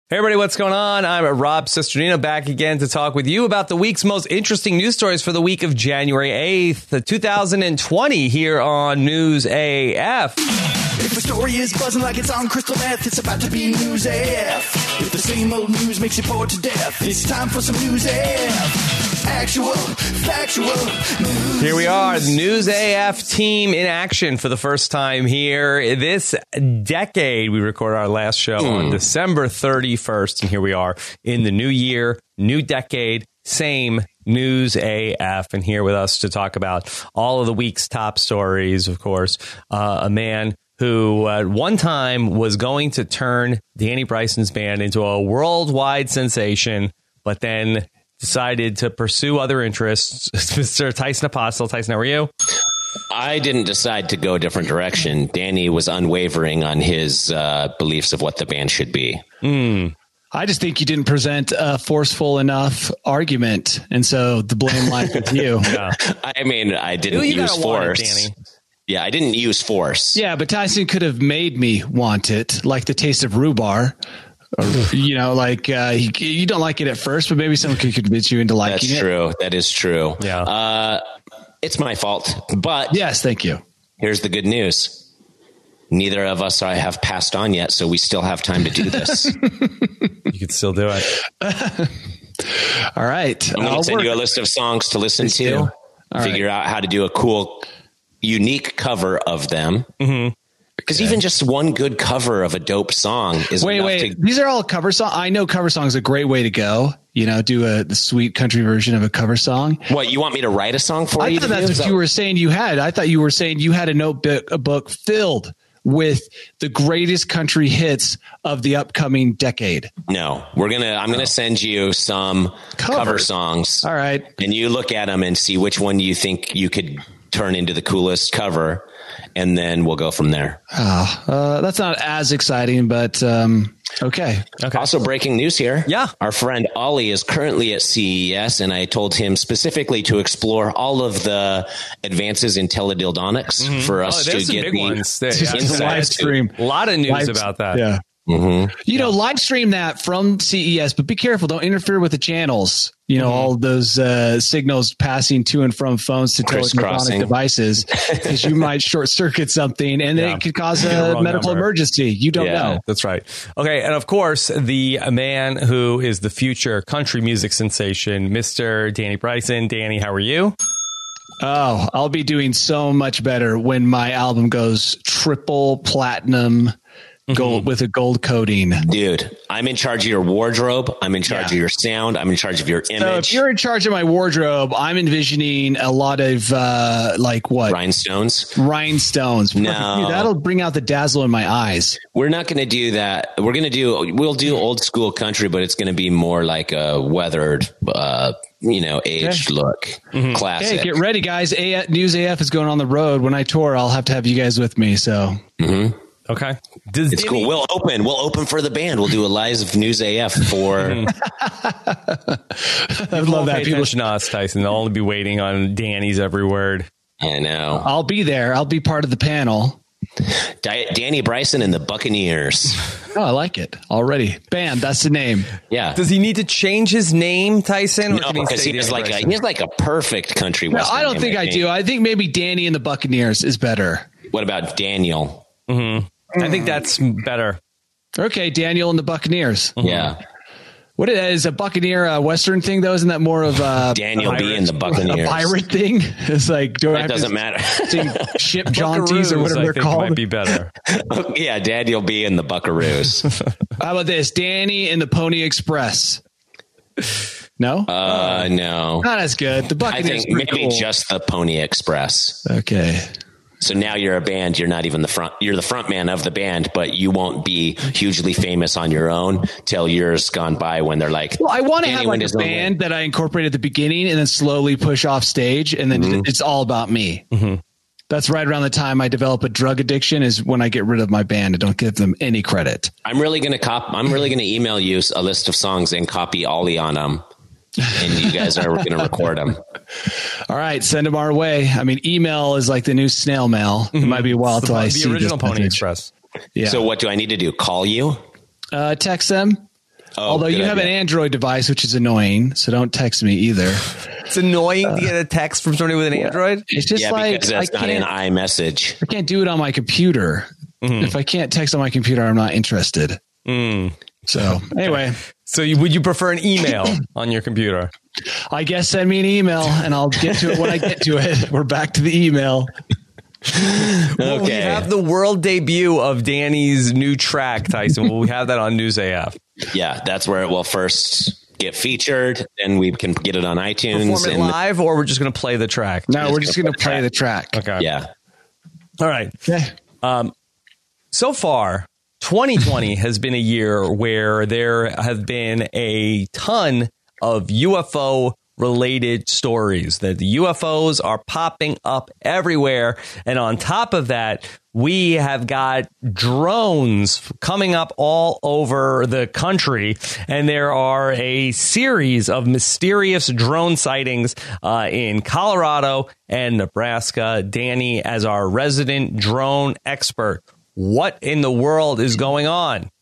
Hey everybody, what's going on? I'm Rob Cesternino back again to talk with you about the week's most interesting news stories for the week of January 8th, 2020 here on News AF. If the story is buzzing like it's on crystal meth, it's about to be News AF. If the same old news makes you bored to death, it's time for some News AF. Actual, factual news. Here we are, the News AF team in action for the first time here this decade. We recorded our last show on December 31st, and here we are in the new year, new decade, same News AF, and here with us to talk about all of the week's top stories, of course, a man who at one time was going to turn Danny Bryson's band into a worldwide sensation, but then decided to pursue other interests. Mr. Tyson Apostle. Tyson, how are you? I didn't decide to go a different direction. Danny was unwavering on his beliefs of what the band should be. I just think you didn't present a forceful enough argument, and so the blame lies with you. Yeah. I mean, I didn't use force. Danny. Yeah, I didn't use force. Yeah, but Tyson could have made me want it, like the taste of rhubarb. Or, you know, like you don't like it at first, but maybe someone could convince you into liking it. That's true. That is true. Yeah. It's my fault. But yes, thank you. Here's the good news. Neither of us have passed on yet, so we still have time to do this. You could still do it. All right. I'm going to send you a list of songs to listen to. Figure out how to do a cool, unique cover of them. Mm-hmm. Because even just one good cover of a dope song is wait. These are all cover songs. I know cover songs are a great way to go. You know, do the sweet country version of a cover song. What, you want me to write a song for you? I thought that's what you were saying you had. I thought you were saying you had a book filled with the greatest country hits of the upcoming decade. No, I'm gonna send you some cover songs. All right, and you look at them and see which one you think you could turn into the coolest cover, and then we'll go from there. That's not as exciting, but okay. Also, breaking news here. Yeah. Our friend Ollie is currently at CES, and I told him specifically to explore all of the advances in teledildonics for us to get big ones there. The live stream. A lot of news about that. Yeah. Mm-hmm. You know, live stream that from CES, but be careful. Don't interfere with the channels. You know, all those signals passing to and from phones to telephonic devices, because you might short circuit something and then it could cause a medical emergency. You don't know. That's right. Okay. And of course, the man who is the future country music sensation, Mr. Danny Bryson. Danny, how are you? Oh, I'll be doing so much better when my album goes triple platinum. Gold with a gold coating. Dude, I'm in charge of your wardrobe. I'm in charge of your sound. I'm in charge of your image. So if you're in charge of my wardrobe, I'm envisioning a lot of Rhinestones. No. Dude, that'll bring out the dazzle in my eyes. We're not going to do that. We'll do old school country, but it's going to be more like a weathered, aged look. Mm-hmm. Classic. Hey, get ready, guys. News AF is going on the road. When I tour, I'll have to have you guys with me. So. Mm-hmm. Okay. It's cool. We'll open for the band. We'll do a live News AF for. I love that. People should know us, Tyson. They'll only be waiting on Danny's every word. I know. I'll be there. I'll be part of the panel. Danny Bryson and the Buccaneers. Oh, I like it already. Band, that's the name. Yeah. Does he need to change his name, Tyson? No, because he has like a perfect country western. I don't think I do. I think maybe Danny and the Buccaneers is better. What about Daniel? Mm-hmm. I think that's better. Okay, Daniel and the Buccaneers. Yeah. What is a Buccaneer a Western thing though? Isn't that more of a Daniel B and the Buccaneers? A pirate thing? It's like it doesn't matter. Ship jaunties or whatever they're called. Might be better. Yeah, Daniel B and the Buckaroos. How about this? Danny and the Pony Express. No? No. Not as good. The Buccaneers. I think maybe cool. Just the Pony Express. Okay. So now you're a band. You're not even the front. You're the front man of the band, but you won't be hugely famous on your own till years gone by when they're like. Well, I want to have like a band that I incorporate at the beginning and then slowly push off stage, and then it's all about me. Mm-hmm. That's right around the time I develop a drug addiction is when I get rid of my band and don't give them any credit. I'm really going to email you a list of songs and copy Ollie on them. And you guys are going to record them. All right, send them our way. I mean, email is like the new snail mail. It might be a while till I see the original this Pony Express. Yeah. So what do I need to do? Call you? Text them. Although you have an Android device, which is annoying, so don't text me either. It's annoying to get a text from somebody with an Android. It's just like because that's not an iMessage. I can't do it on my computer. If I can't text on my computer, I'm not interested. So anyway, so would you prefer an email on your computer? I guess send me an email, and I'll get to it when I get to it. We're back to the email. Well, we have the world debut of Danny's new track, Tyson. Will we have that on News AF? Yeah, that's where it will first get featured, and we can get it on iTunes. Perform it live, or we're just going to play the track? No, we're just going to play the track. Okay. Yeah. All right. So far, 2020 has been a year where there have been a ton of UFO related stories, that the UFOs are popping up everywhere. And on top of that, we have got drones coming up all over the country. And there are a series of mysterious drone sightings in Colorado and Nebraska. Danny, as our resident drone expert, what in the world is going on?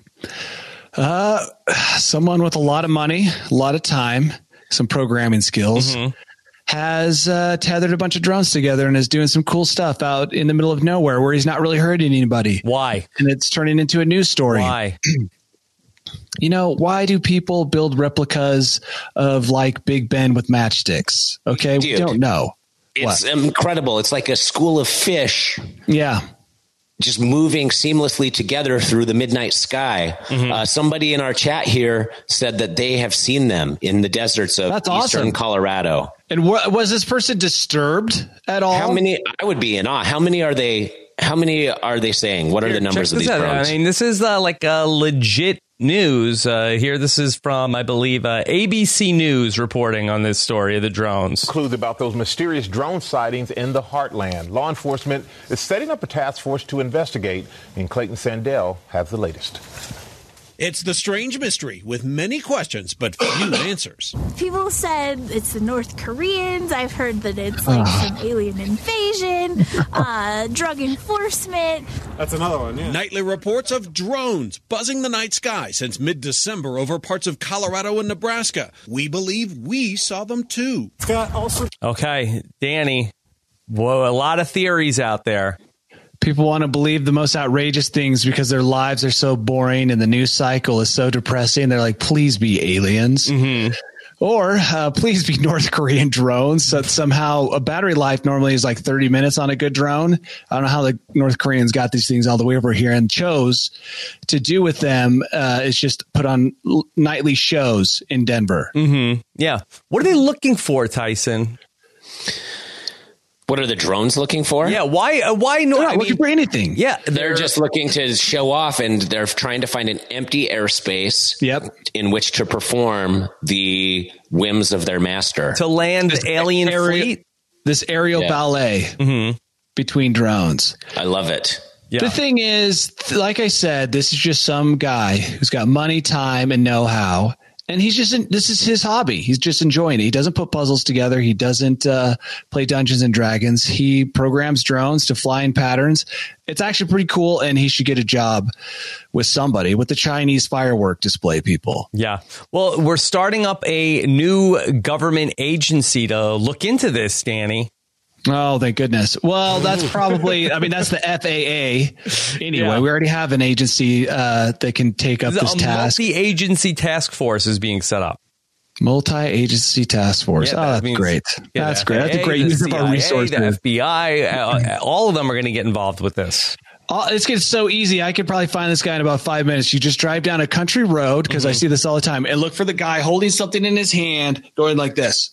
Someone with a lot of money, a lot of time, some programming skills, has tethered a bunch of drones together and is doing some cool stuff out in the middle of nowhere where he's not really hurting anybody. Why? And it's turning into a news story. Why? You know, why do people build replicas of like Big Ben with matchsticks? Okay, Dude, we don't know. It's incredible. It's like a school of fish. Yeah. Just moving seamlessly together through the midnight sky. Somebody in our chat here said that they have seen them in the deserts of eastern Colorado. And was this person disturbed at all? How many? I would be in awe. How many are they? How many are they saying? What are the numbers of these drones? I mean, this is like a legit news here. This is from, I believe, ABC News reporting on this story of the drones. Clues about those mysterious drone sightings in the heartland. Law enforcement is setting up a task force to investigate, and Clayton Sandell has the latest. It's the strange mystery with many questions but few answers. People said it's the North Koreans. I've heard that it's like some alien invasion, drug enforcement. That's another one, yeah. Nightly reports of drones buzzing the night sky since mid-December over parts of Colorado and Nebraska. We believe we saw them too. Okay, Danny, well, a lot of theories out there. People want to believe the most outrageous things because their lives are so boring and the news cycle is so depressing. They're like, please be aliens. Or please be North Korean drones. So somehow a battery life normally is like 30 minutes on a good drone. I don't know how the North Koreans got these things all the way over here and chose to do with them is just put on nightly shows in Denver. Yeah. What are they looking for, Tyson? What are the drones looking for? Yeah, why no? They're not looking for anything. Yeah, they're just looking to show off, and they're trying to find an empty airspace in which to perform the whims of their master. To land the alien fleet? This aerial ballet between drones. I love it. Yeah. The thing is, like I said, this is just some guy who's got money, time, and know-how. And he's just, this is his hobby. He's just enjoying it. He doesn't put puzzles together. He doesn't play Dungeons and Dragons. He programs drones to fly in patterns. It's actually pretty cool. And he should get a job with somebody, with the Chinese firework display people. Yeah. Well, we're starting up a new government agency to look into this, Danny. Oh, thank goodness. Well, that's probably, I mean, that's the FAA. Anyway, we already have an agency that can take up this task. Multi-agency task force is being set up. Multi-agency task force. Yeah, that's great. That's great. That's a great use of our resources. The FBI, all of them are going to get involved with this. It's getting so easy. I could probably find this guy in about 5 minutes. You just drive down a country road, because I see this all the time, and look for the guy holding something in his hand, going like this.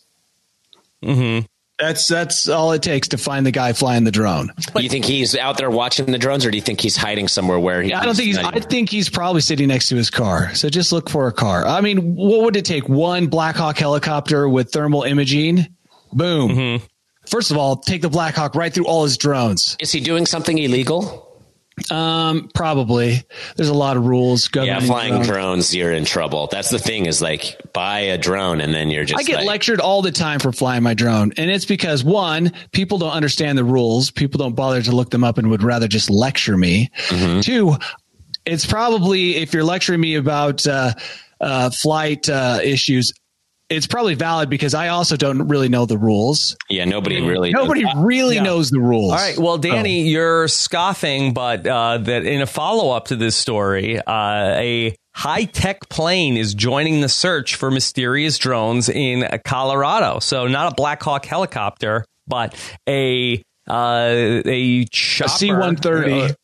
That's all it takes to find the guy flying the drone. Do you think he's out there watching the drones, or do you think he's hiding somewhere where he? I think he's probably sitting next to his car. So just look for a car. I mean, what would it take? One Black Hawk helicopter with thermal imaging? Boom. First of all, take the Black Hawk right through all his drones. Is he doing something illegal? Probably. There's a lot of rules. Yeah, flying drones, you're in trouble. That's the thing, is like, buy a drone and then you're just I get lectured all the time for flying my drone. And it's because, one, people don't understand the rules. People don't bother to look them up and would rather just lecture me. Two, it's probably, if you're lecturing me about flight issues, it's probably valid because I also don't really know the rules. Yeah, nobody really knows the rules. All right. Well, Danny, you're scoffing, but that in a follow-up to this story, a high-tech plane is joining the search for mysterious drones in Colorado. So not a Black Hawk helicopter, but a chopper, a C-130.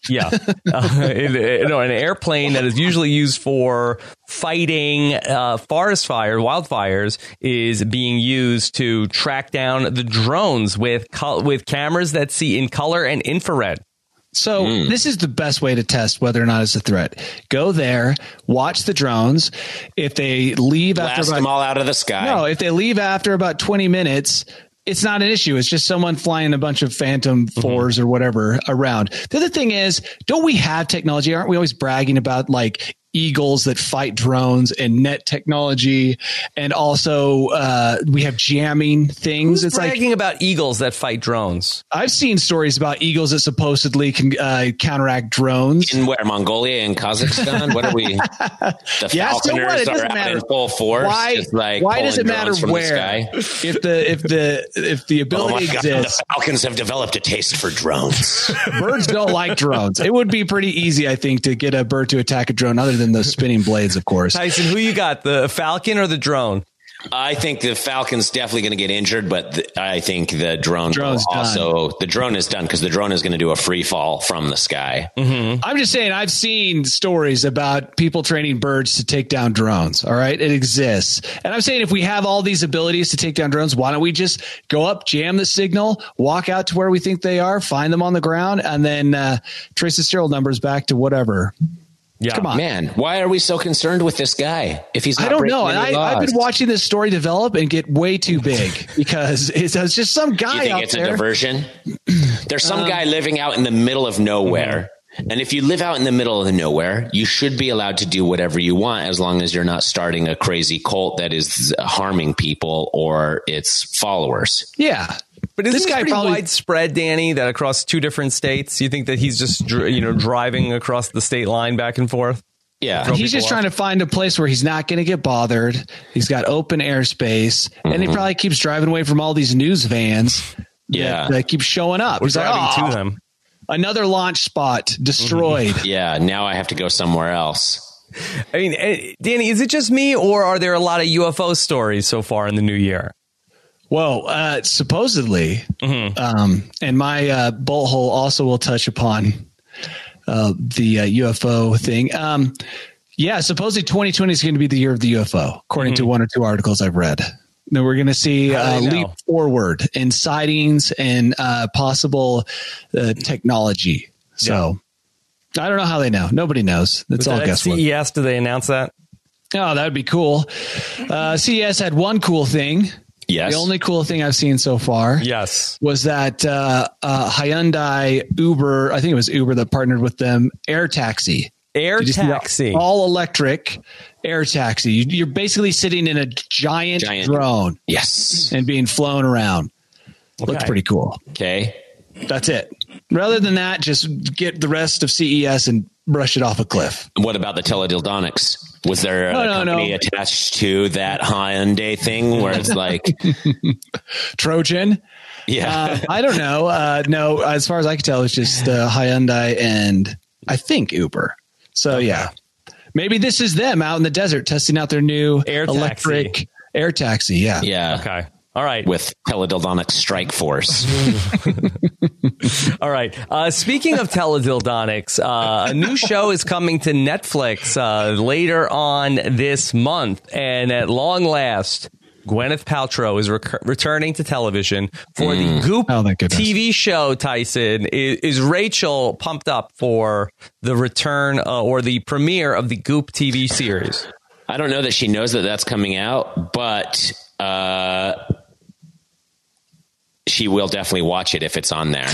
An airplane that is usually used for fighting forest fire, wildfires, is being used to track down the drones with cameras that see in color and infrared. So this is the best way to test whether or not it's a threat. Go there, watch the drones. If they leave blast them all out of the sky. No, if they leave after about 20 minutes, it's not an issue. It's just someone flying a bunch of Phantom 4s or whatever around. The other thing is, don't we have technology? Aren't we always bragging about like Eagles that fight drones and net technology? And also we have jamming things. Who's bragging about Eagles that fight drones? I've seen stories about Eagles that supposedly can counteract drones. In where? Mongolia and Kazakhstan? What are we? The Falconers are out in full force. Why does it matter where? If the ability exists. The Falcons have developed a taste for drones. Birds don't like drones. It would be pretty easy, I think, to get a bird to attack a drone other than those spinning blades, of course. Tyson, who you got, the Falcon or the drone? I think the Falcon's definitely going to get injured, but I think the drone the drone is done because the drone is going to do a free fall from the sky. Mm-hmm. I'm just saying, I've seen stories about people training birds to take down drones. All right. It exists. And I'm saying if we have all these abilities to take down drones, why don't we just go up, jam the signal, walk out to where we think they are, find them on the ground, and then trace the serial numbers back to whatever. Yeah, come on, man. Why are we so concerned with this guy? If he's, not I don't know. And I've been watching this story develop and get way too big because it's just some guy. You think out it's there. A diversion? There's some guy living out in the middle of nowhere. And if you live out in the middle of nowhere, you should be allowed to do whatever you want as long as you're not starting a crazy cult that is harming people or its followers. Yeah. But isn't this guy pretty widespread, Danny, that across two different states, you think that he's just, driving across the state line back and forth? Yeah. He's just trying to find a place where he's not going to get bothered. He's got open airspace, and he probably keeps driving away from all these news vans that keep showing up. He's driving to them. Another launch spot destroyed. Yeah, now I have to go somewhere else. I mean, Danny, is it just me, or are there a lot of UFO stories so far in the new year? Well, supposedly, and my bolt hole also will touch upon the UFO thing. Supposedly 2020 is going to be the year of the UFO, according to one or two articles I've read. Now we're going to see leap forward in sightings and possible technology. So I don't know how they know. Nobody knows. That's all guesswork. CES, do they announce that? Oh, that would be cool. CES had one cool thing. Yes. The only cool thing I've seen so far was that Hyundai, Uber, I think it was Uber that partnered with them, Air Taxi. Air Taxi. All electric air taxi. You're basically sitting in a giant drone. Yes. And being flown around. Okay. Looks pretty cool. Okay. That's it. Rather than that, just get the rest of CES and brush it off a cliff. What about the teledildonics? Was there a company attached to that Hyundai thing where it's like Trojan? Yeah. I don't know. No, as far as I can tell, it's just Hyundai and I think Uber. So yeah, maybe this is them out in the desert testing out their new electric air taxi. Yeah. Yeah. Okay. All right. With teledildonic strike force. All right. Speaking of teledildonics, a new show is coming to Netflix later on this month. And at long last, Gwyneth Paltrow is returning to television for the Goop TV show, Tyson. Is Rachel pumped up for the return or the premiere of the Goop TV series? I don't know that she knows that that's coming out, but she will definitely watch it if it's on there.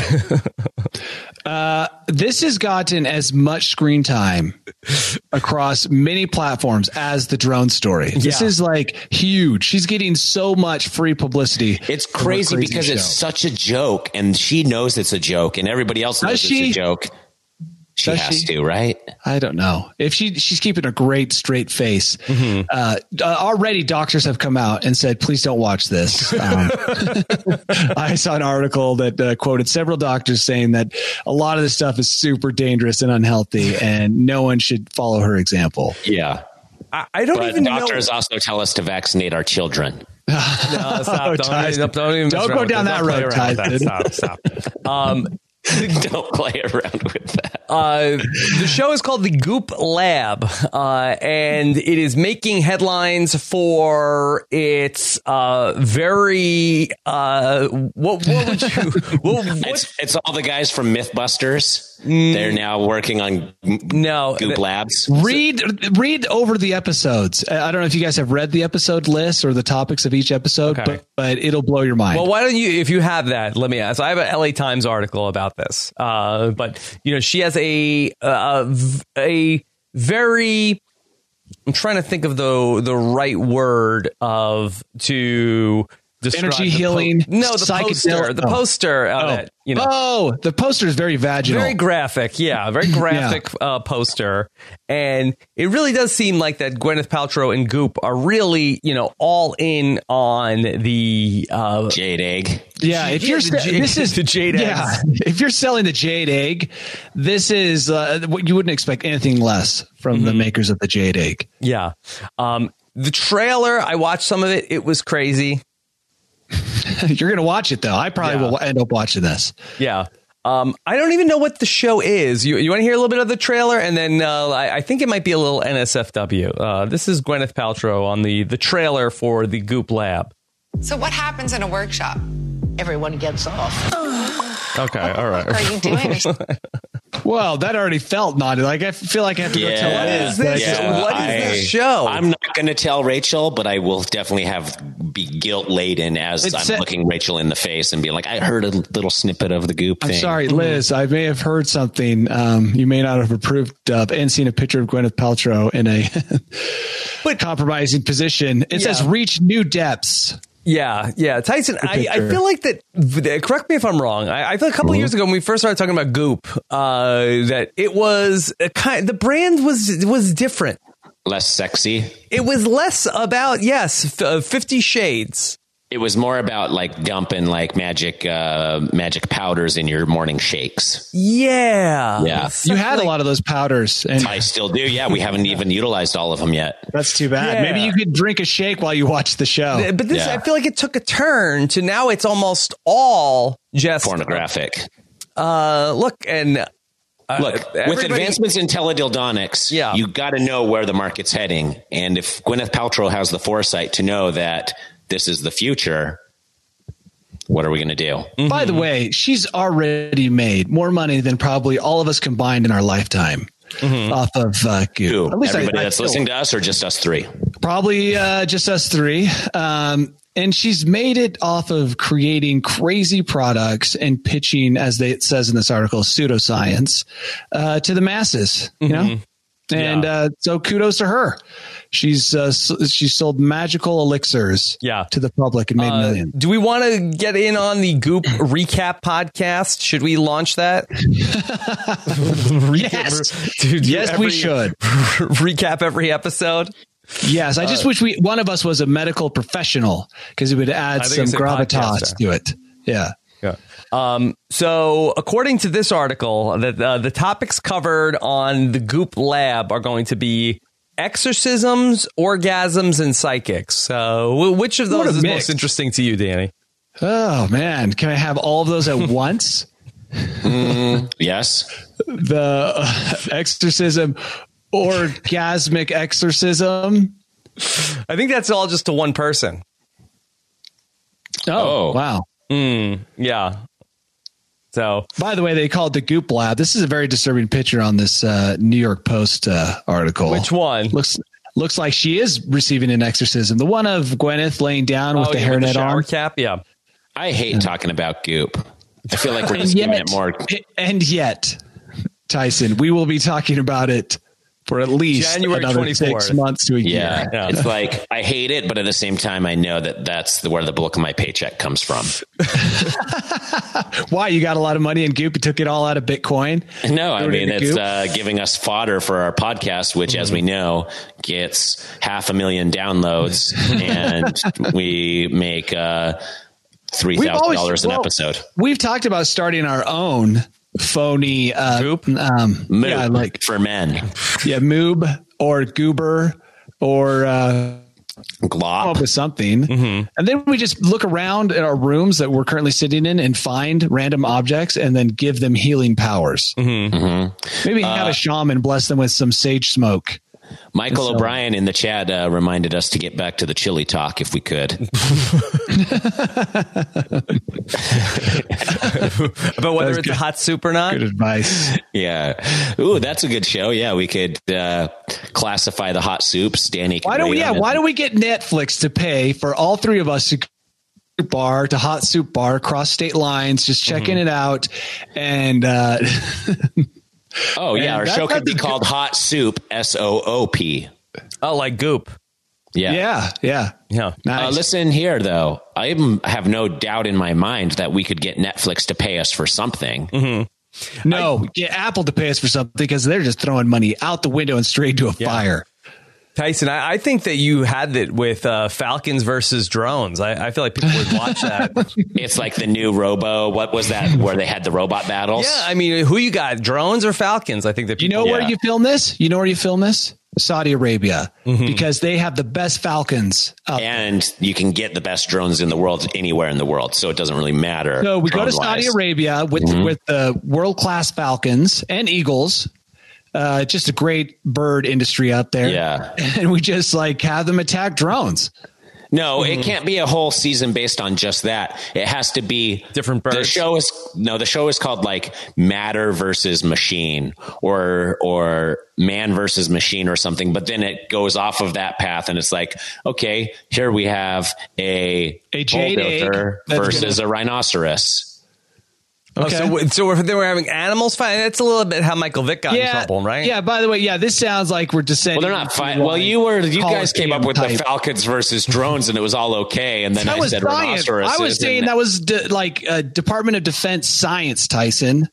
This has gotten as much screen time across many platforms as the drone story. This is like huge. She's getting so much free publicity. It's crazy because it's such a joke, and she knows it's a joke, and everybody else knows it's a joke. She has to, right? I don't know if she's keeping a great straight face. Already doctors have come out and said, please don't watch this. I saw an article that quoted several doctors saying that a lot of this stuff is super dangerous and unhealthy and no one should follow her example. Yeah. I don't even know. Doctors also tell us to vaccinate our children. No, stop. Don't go down that road, Tyson. Stop. Don't play around with that. The show is called The Goop Lab, and it is making headlines for its very what would you? It's all the guys from MythBusters. They're now working on Goop Labs. Read over the episodes. I don't know if you guys have read the episode list or the topics of each episode, but it'll blow your mind. Well, why don't you, if you have that, let me ask. I have an LA Times article about this, but she has a very. I'm trying to think of the right word to. Energy healing. The poster. The poster is very vaginal. Very graphic. Yeah. Very graphic poster. And it really does seem like that Gwyneth Paltrow and Goop are really, all in on the jade egg. Yeah. If you're the jade egg. Yeah. If you're selling the jade egg, this is what you wouldn't expect anything less from the makers of the jade egg. Yeah. The trailer, I watched some of it. It was crazy. You're going to watch it, though. I probably will end up watching this. Yeah. I don't even know what the show is. You want to hear a little bit of the trailer? And then I think it might be a little NSFW. This is Gwyneth Paltrow on the trailer for the Goop Lab. So what happens in a workshop? Everyone gets off. Okay. All right. What are you doing? Well, that already felt naughty. Like, I feel like I have to go tell What is this? What is this show? I'm not going to tell Rachel, but I will definitely be guilt laden as I'm looking Rachel in the face and being like, I heard a little snippet of the Goop thing. I'm sorry, Liz. I may have heard something you may not have approved of and seen a picture of Gwyneth Paltrow in a compromising position. It says reach new depths. Yeah. Tyson, I feel like that, correct me if I'm wrong. I feel a couple of years ago when we first started talking about Goop, that it was the brand was different. Less sexy. It was less about, 50 Shades. It was more about like dumping like magic powders in your morning shakes. Yeah. You had a lot of those powders. And I still do. Yeah. We haven't even utilized all of them yet. That's too bad. Yeah. Maybe you could drink a shake while you watch the show. But this, I feel like it took a turn to now it's almost all just pornographic. Look, with advancements in teledildonics, you got to know where the market's heading. And if Gwyneth Paltrow has the foresight to know that this is the future, what are we going to do? Mm-hmm. By the way, she's already made more money than probably all of us combined in our lifetime off of Goop. At least everybody that's listening to us, or just us three? Probably just us three. And she's made it off of creating crazy products and pitching, as it says in this article, pseudoscience to the masses, you know? And so kudos to her. She's sold magical elixirs to the public and made millions. Do we want to get in on the Goop recap podcast? Should we launch that? Yes, we should. Recap every episode? Yes, I just wish one of us was a medical professional because it would add some gravitas to it. Yeah. So according to this article, the topics covered on the Goop Lab are going to be exorcisms, orgasms, and psychics. Which of those is most interesting to you, Danny? Oh, man. Can I have all of those at once? Yes. The exorcism, orgasmic exorcism. I think that's all just to one person. Oh. Wow. Yeah. So, by the way, they call it the Goop Lab. This is a very disturbing picture on this New York Post article. Which one? Looks like she is receiving an exorcism. The one of Gwyneth laying down with the hairnet on. Cap, yeah. I hate talking about Goop. I feel like we're just giving it more. And yet, Tyson, we will be talking about it for at least January another 24th. 6 months to a year. Yeah. It's like, I hate it, but at the same time, I know that that's where the bulk of my paycheck comes from. Why? You got a lot of money in Goop? You took it all out of Bitcoin? No, I mean, it's giving us fodder for our podcast, which, as we know, gets 500,000 downloads, and we make $3,000 an episode. We've talked about starting our own phony Goop? Moob for men. Yeah, Moob or Goober or Glop with something, and then we just look around at our rooms that we're currently sitting in and find random objects and then give them healing powers. Maybe have a shaman bless them with some sage smoke. Michael O'Brien in the chat reminded us to get back to the chili talk if we could. About whether it's a hot soup or not. Good advice. Yeah. Ooh, that's a good show. Yeah, we could classify the hot soups. Danny. Why don't we get Netflix to pay for all three of us to bar to hot soup bar across state lines, just checking it out and. Oh, yeah. Our show could be called Hot Soup, SOOP. Oh, like Goop. Yeah. Nice. Listen here, though. I have no doubt in my mind that we could get Netflix to pay us for something. No, get Apple to pay us for something because they're just throwing money out the window and straight to a fire. Tyson, I think that you had it with Falcons versus drones. I feel like people would watch that. It's like the new Robo. What was that where they had the robot battles? Yeah, I mean, who you got, drones or Falcons? I think that people, where you film this? You know where you film this? Saudi Arabia, because they have the best Falcons. And you can get the best drones in the world anywhere in the world. So it doesn't really matter. So we go to Saudi Arabia with the world-class Falcons and Eagles. Just a great bird industry out there. Yeah. And we just have them attack drones. No, it can't be a whole season based on just that. It has to be different birds. The show is called Matter versus Machine or Man versus Machine or something. But then it goes off of that path and it's okay, here we have a bulldozer versus a rhinoceros. Okay. Oh, so we're having animals fight. That's a little bit how Michael Vick got in trouble, right? Yeah. By the way, this sounds like we're descending. Well, they're not fighting. Well, you guys came up with the Falcons versus drones, and it was all okay. And then I said rhinoceros. I was saying that was Department of Defense science, Tyson.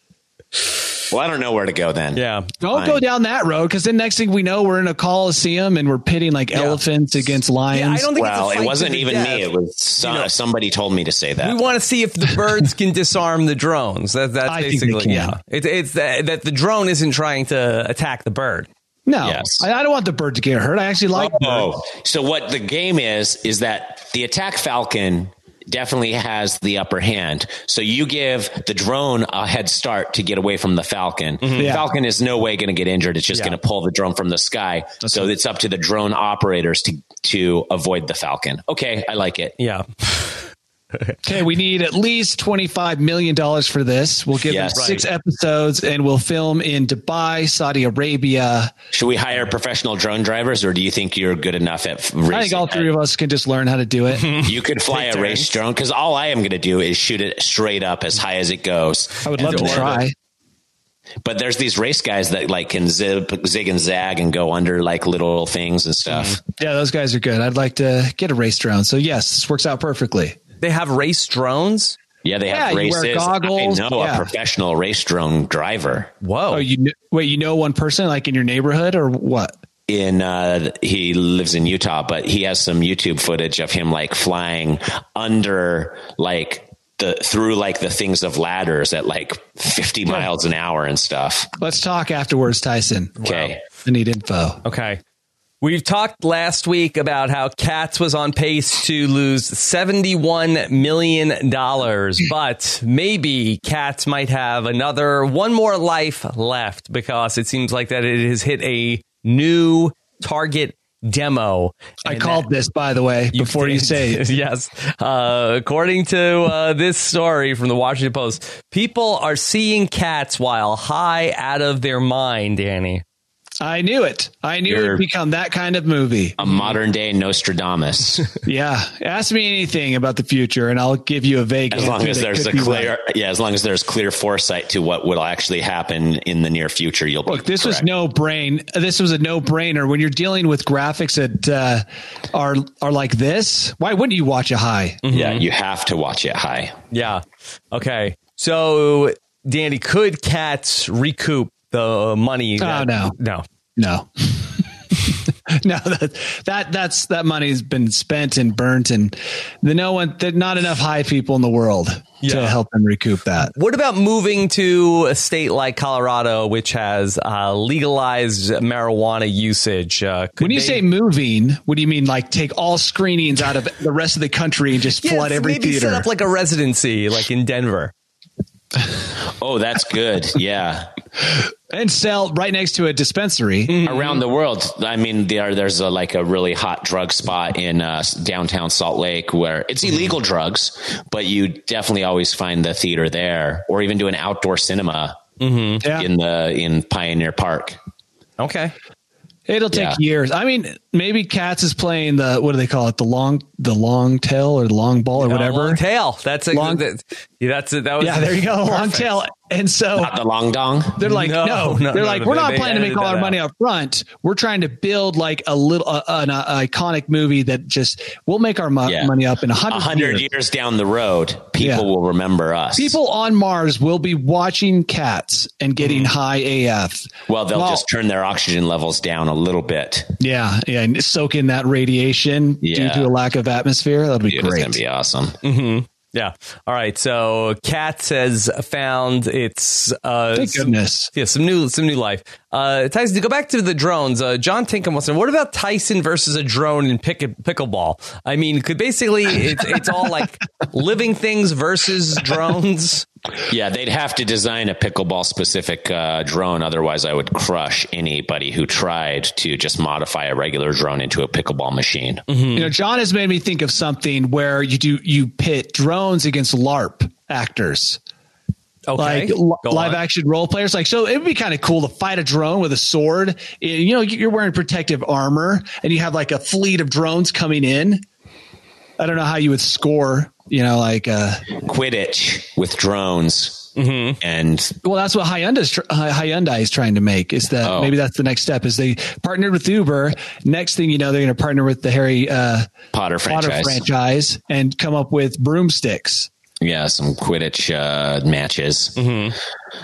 Well, I don't know where to go then. Yeah. Don't go down that road because then next thing we know, we're in a coliseum and we're pitting elephants against lions. Yeah, I don't think it wasn't even me. It was somebody told me to say that. We want to see if the birds can disarm the drones. That's basically, It's that the drone isn't trying to attack the bird. No, yes. I don't want the bird to get hurt. I actually like birds. So what the game is that the attack falcon definitely has the upper hand. So you give the drone a head start to get away from the falcon. The falcon is no way going to get injured. It's just going to pull the drone from the sky. So it's up to the drone operators to avoid the falcon. Okay, I like it. Yeah. Okay, we need at least $25 million for this. We'll give them 6 episodes and we'll film in Dubai, Saudi Arabia. Should we hire professional drone drivers or do you think you're good enough at racing? I think all three of us can just learn how to do it. You could fly a race drone because all I am going to do is shoot it straight up as high as it goes. I would love to try. But there's these race guys that can zig and zag and go under little things and stuff. Yeah, those guys are good. I'd like to get a race drone. So yes, this works out perfectly. They have race drones? Yeah, they have races. You wear goggles. I know a professional race drone driver. Whoa. Oh, you know one person in your neighborhood or what? He lives in Utah, but he has some YouTube footage of him flying under through the things of ladders at 50 miles an hour and stuff. Let's talk afterwards, Tyson. Okay. Wow. I need info. Okay. We've talked last week about how Cats was on pace to lose $71 million, but maybe Cats might have one more life left because it seems like that it has hit a new target demo. I called this, by the way, before you say it. Yes. According to this story from the Washington Post, people are seeing cats while high out of their mind, Danny. I knew it. I knew it would become that kind of movie. A modern day Nostradamus. Yeah. Ask me anything about the future and I'll give you a vague as long as there's as long as there's clear foresight to what will actually happen in the near future, you'll Look, be this correct. This was a no-brainer. When you're dealing with graphics that are like this, why wouldn't you watch it high? Mm-hmm. Yeah, you have to watch it high. Yeah. Okay. So, Danny, could cats recoup the money? No. No, that money's been spent and burnt, and not enough high people in the world to help them recoup that. What about moving to a state like Colorado, which has legalized marijuana usage? When you say moving, what do you mean? Like take all screenings out of the rest of the country and just flood every maybe theater? Set up like a residency, like in Denver. Oh, that's good. Yeah. And sell right next to a dispensary. Around the world. I mean, there's a really hot drug spot in downtown Salt Lake where it's illegal drugs, but you definitely always find the theater there, or even do an outdoor cinema in Pioneer Park. Okay. It'll take years. I mean, maybe Cats is playing what do they call it? The long tail or the long ball or whatever. Long tail. That's there you go. Long tail. And so not the long dong. They're like, no. They're like, we're not planning to make all our money up front. We're trying to build like an iconic movie that just we'll make our money up in 100 years down the road. People will remember us. People on Mars will be watching Cats and getting high AF. Well, they'll just turn their oxygen levels down a little bit. Yeah. And soak in that radiation due to a lack of atmosphere. That'll be great. It's going to be awesome. Mm-hmm. Yeah. All right. So Cats has found its thank goodness. Some new life. Tyson, to go back to the drones, John Tinkham wants to know, what about Tyson versus a drone in pickleball? I mean, could basically it's all like living things versus drones. Yeah, they'd have to design a pickleball specific drone. Otherwise, I would crush anybody who tried to just modify a regular drone into a pickleball machine. Mm-hmm. John has made me think of something where you pit drones against LARP actors. Okay. Like live action role players. Like, so it would be kind of cool to fight a drone with a sword. You're wearing protective armor and you have like a fleet of drones coming in. I don't know how you would score, like Quidditch with drones. Mm-hmm. And well, that's what Hyundai is trying to make. Is that maybe that's the next step? Is they partnered with Uber. Next thing you know, they're going to partner with the Harry Potter franchise and come up with broomsticks. Yeah, some Quidditch matches. Mm-hmm.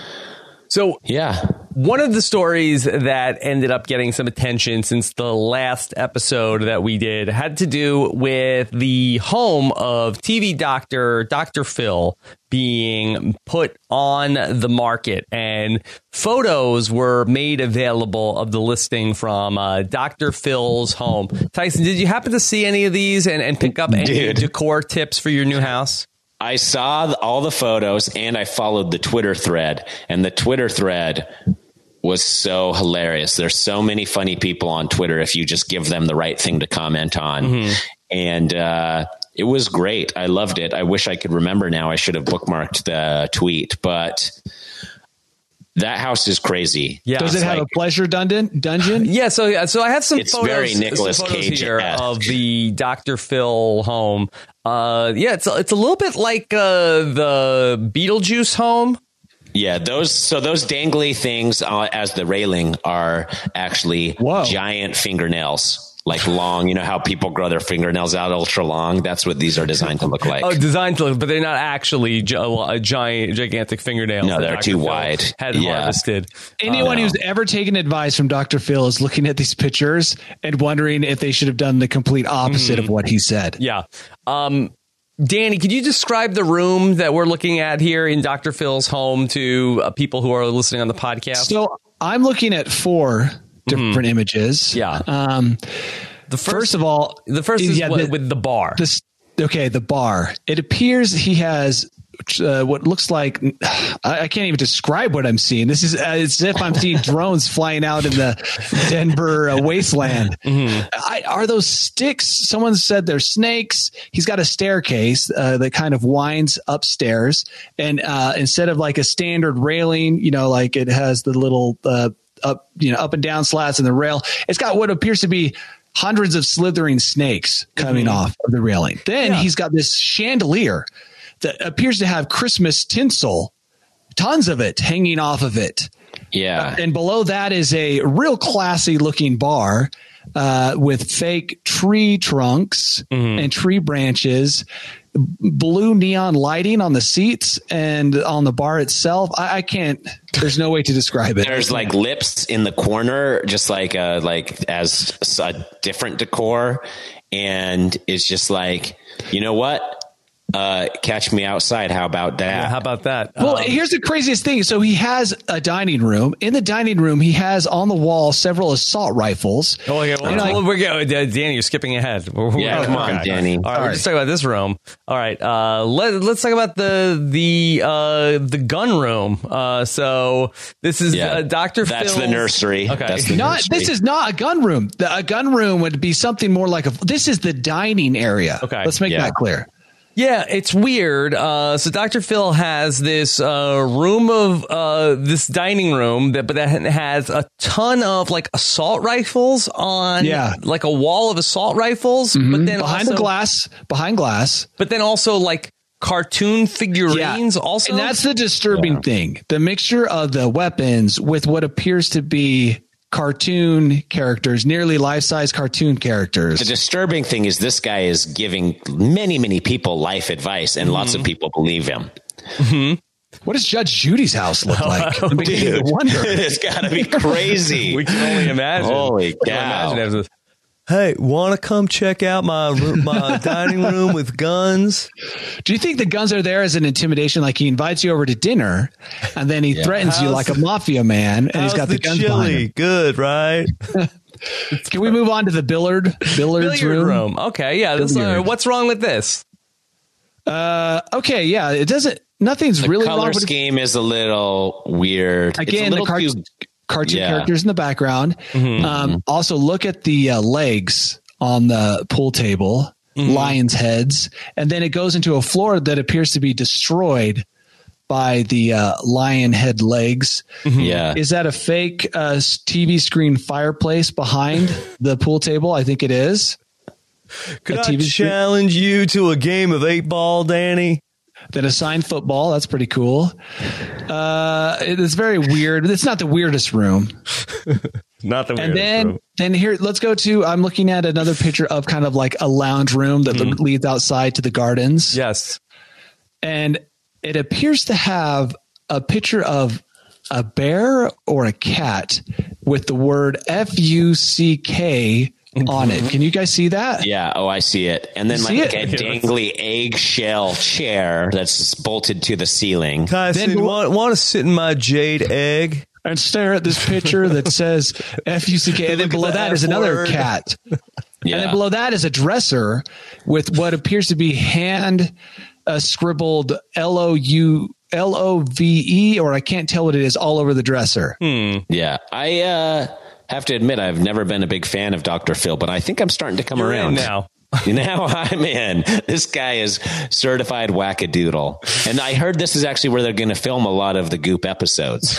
So, one of the stories that ended up getting some attention since the last episode that we did had to do with the home of TV doctor, Dr. Phil, being put on the market. And photos were made available of the listing from Dr. Phil's home. Tyson, did you happen to see any of these and pick up any decor tips for your new house? I saw all the photos and I followed the Twitter thread, and the Twitter thread was so hilarious. There's so many funny people on Twitter if you just give them the right thing to comment on. Mm-hmm. And it was great. I loved it. I wish I could remember now. I should have bookmarked the tweet, but that house is crazy. Yeah. Does it have a pleasure dungeon? Yeah. So I have some photos. It's very Nicolas Cage here of the Dr. Phil home. It's a little bit like the Beetlejuice home. Yeah, those dangly things as the railing are actually giant fingernails. Like long, how people grow their fingernails out ultra long. That's what these are designed to look like. Oh, designed to look, but they're not actually a gigantic fingernail. No, they're too wide. Had harvested. Anyone who's ever taken advice from Dr. Phil is looking at these pictures and wondering if they should have done the complete opposite of what he said. Yeah. Danny, could you describe the room that we're looking at here in Dr. Phil's home to people who are listening on the podcast? So I'm looking at 4 different images. Yeah. The first is with the bar. The bar. It appears he has what looks like, I can't even describe what I'm seeing. This is as if I'm seeing drones flying out in the Denver wasteland. Mm-hmm. Are those sticks? Someone said they're snakes. He's got a staircase that kind of winds upstairs. And instead of like a standard railing, like it has the little up and down slats in the rail. It's got what appears to be hundreds of slithering snakes coming off of the railing. Then he's got this chandelier that appears to have Christmas tinsel, tons of it hanging off of it. Yeah. And below that is a real classy looking bar with fake tree trunks and tree branches, blue neon lighting on the seats and on the bar itself. I can't, there's no way to describe it. There's like lips in the corner, just like as a different decor. And it's just like, you know what? Catch me outside. How about that? Yeah, how about that? Well, here's the craziest thing. So he has a dining room. In the dining room, he has on the wall several assault rifles. Oh, okay. We're going, Danny, you're skipping ahead. Yeah, come on, Danny. All right, we're just talking about this room. All right, let's talk about the gun room. So this is Dr. That's Phil's, the nursery. Okay, that's the nursery. This is not a gun room. A gun room would be something more like this is the dining area. Okay, let's make that clear. Yeah, it's weird. So Dr. Phil has this room of this dining room that has a ton of like assault rifles on like a wall of assault rifles, but then behind glass. But then also like cartoon figurines also. And that's the disturbing thing. The mixture of the weapons with what appears to be cartoon characters, nearly life-size cartoon characters. The disturbing thing is this guy is giving many, many people life advice, and lots of people believe him. What does Judge Judy's house look like? Dude, it's got to be crazy. We can only imagine. Holy cow. Hey, want to come check out my dining room with guns? Do you think the guns are there as an intimidation? Like he invites you over to dinner and then he threatens you like a mafia man and he's got the guns behind him. Good, right? Can we move on to the billiard room? Okay, yeah. What's wrong with this? Okay, yeah. It doesn't. Nothing's really wrong. The color scheme is a little weird. Again, the cartoon characters in the background. Also, look at the legs on the pool table, lion's heads, and then it goes into a floor that appears to be destroyed by the lion head legs. Yeah, is that a fake TV screen fireplace behind the pool table? I think it is. Could I challenge you to a game of 8-ball, Danny? Then assigned football. That's pretty cool. It's very weird. It's not the weirdest room. Not the weirdest room. Then here, let's go to, I'm looking at another picture of kind of like a lounge room that leads outside to the gardens. Yes. And it appears to have a picture of a bear or a cat with the word FUCK on it. Can you guys see that? Yeah. Oh, I see it. And then like a dangly eggshell chair that's bolted to the ceiling. Tyson, want to sit in my jade egg and stare at this picture that says FUCK? And then below that is another cat. And then below that is a dresser with what appears to be hand scribbled LOVE, or I can't tell what it is, all over the dresser. Yeah. I have to admit, I've never been a big fan of Dr. Phil, but I think I'm starting to come around now. Now I'm in. This guy is certified wackadoodle. And I heard this is actually where they're going to film a lot of the Goop episodes.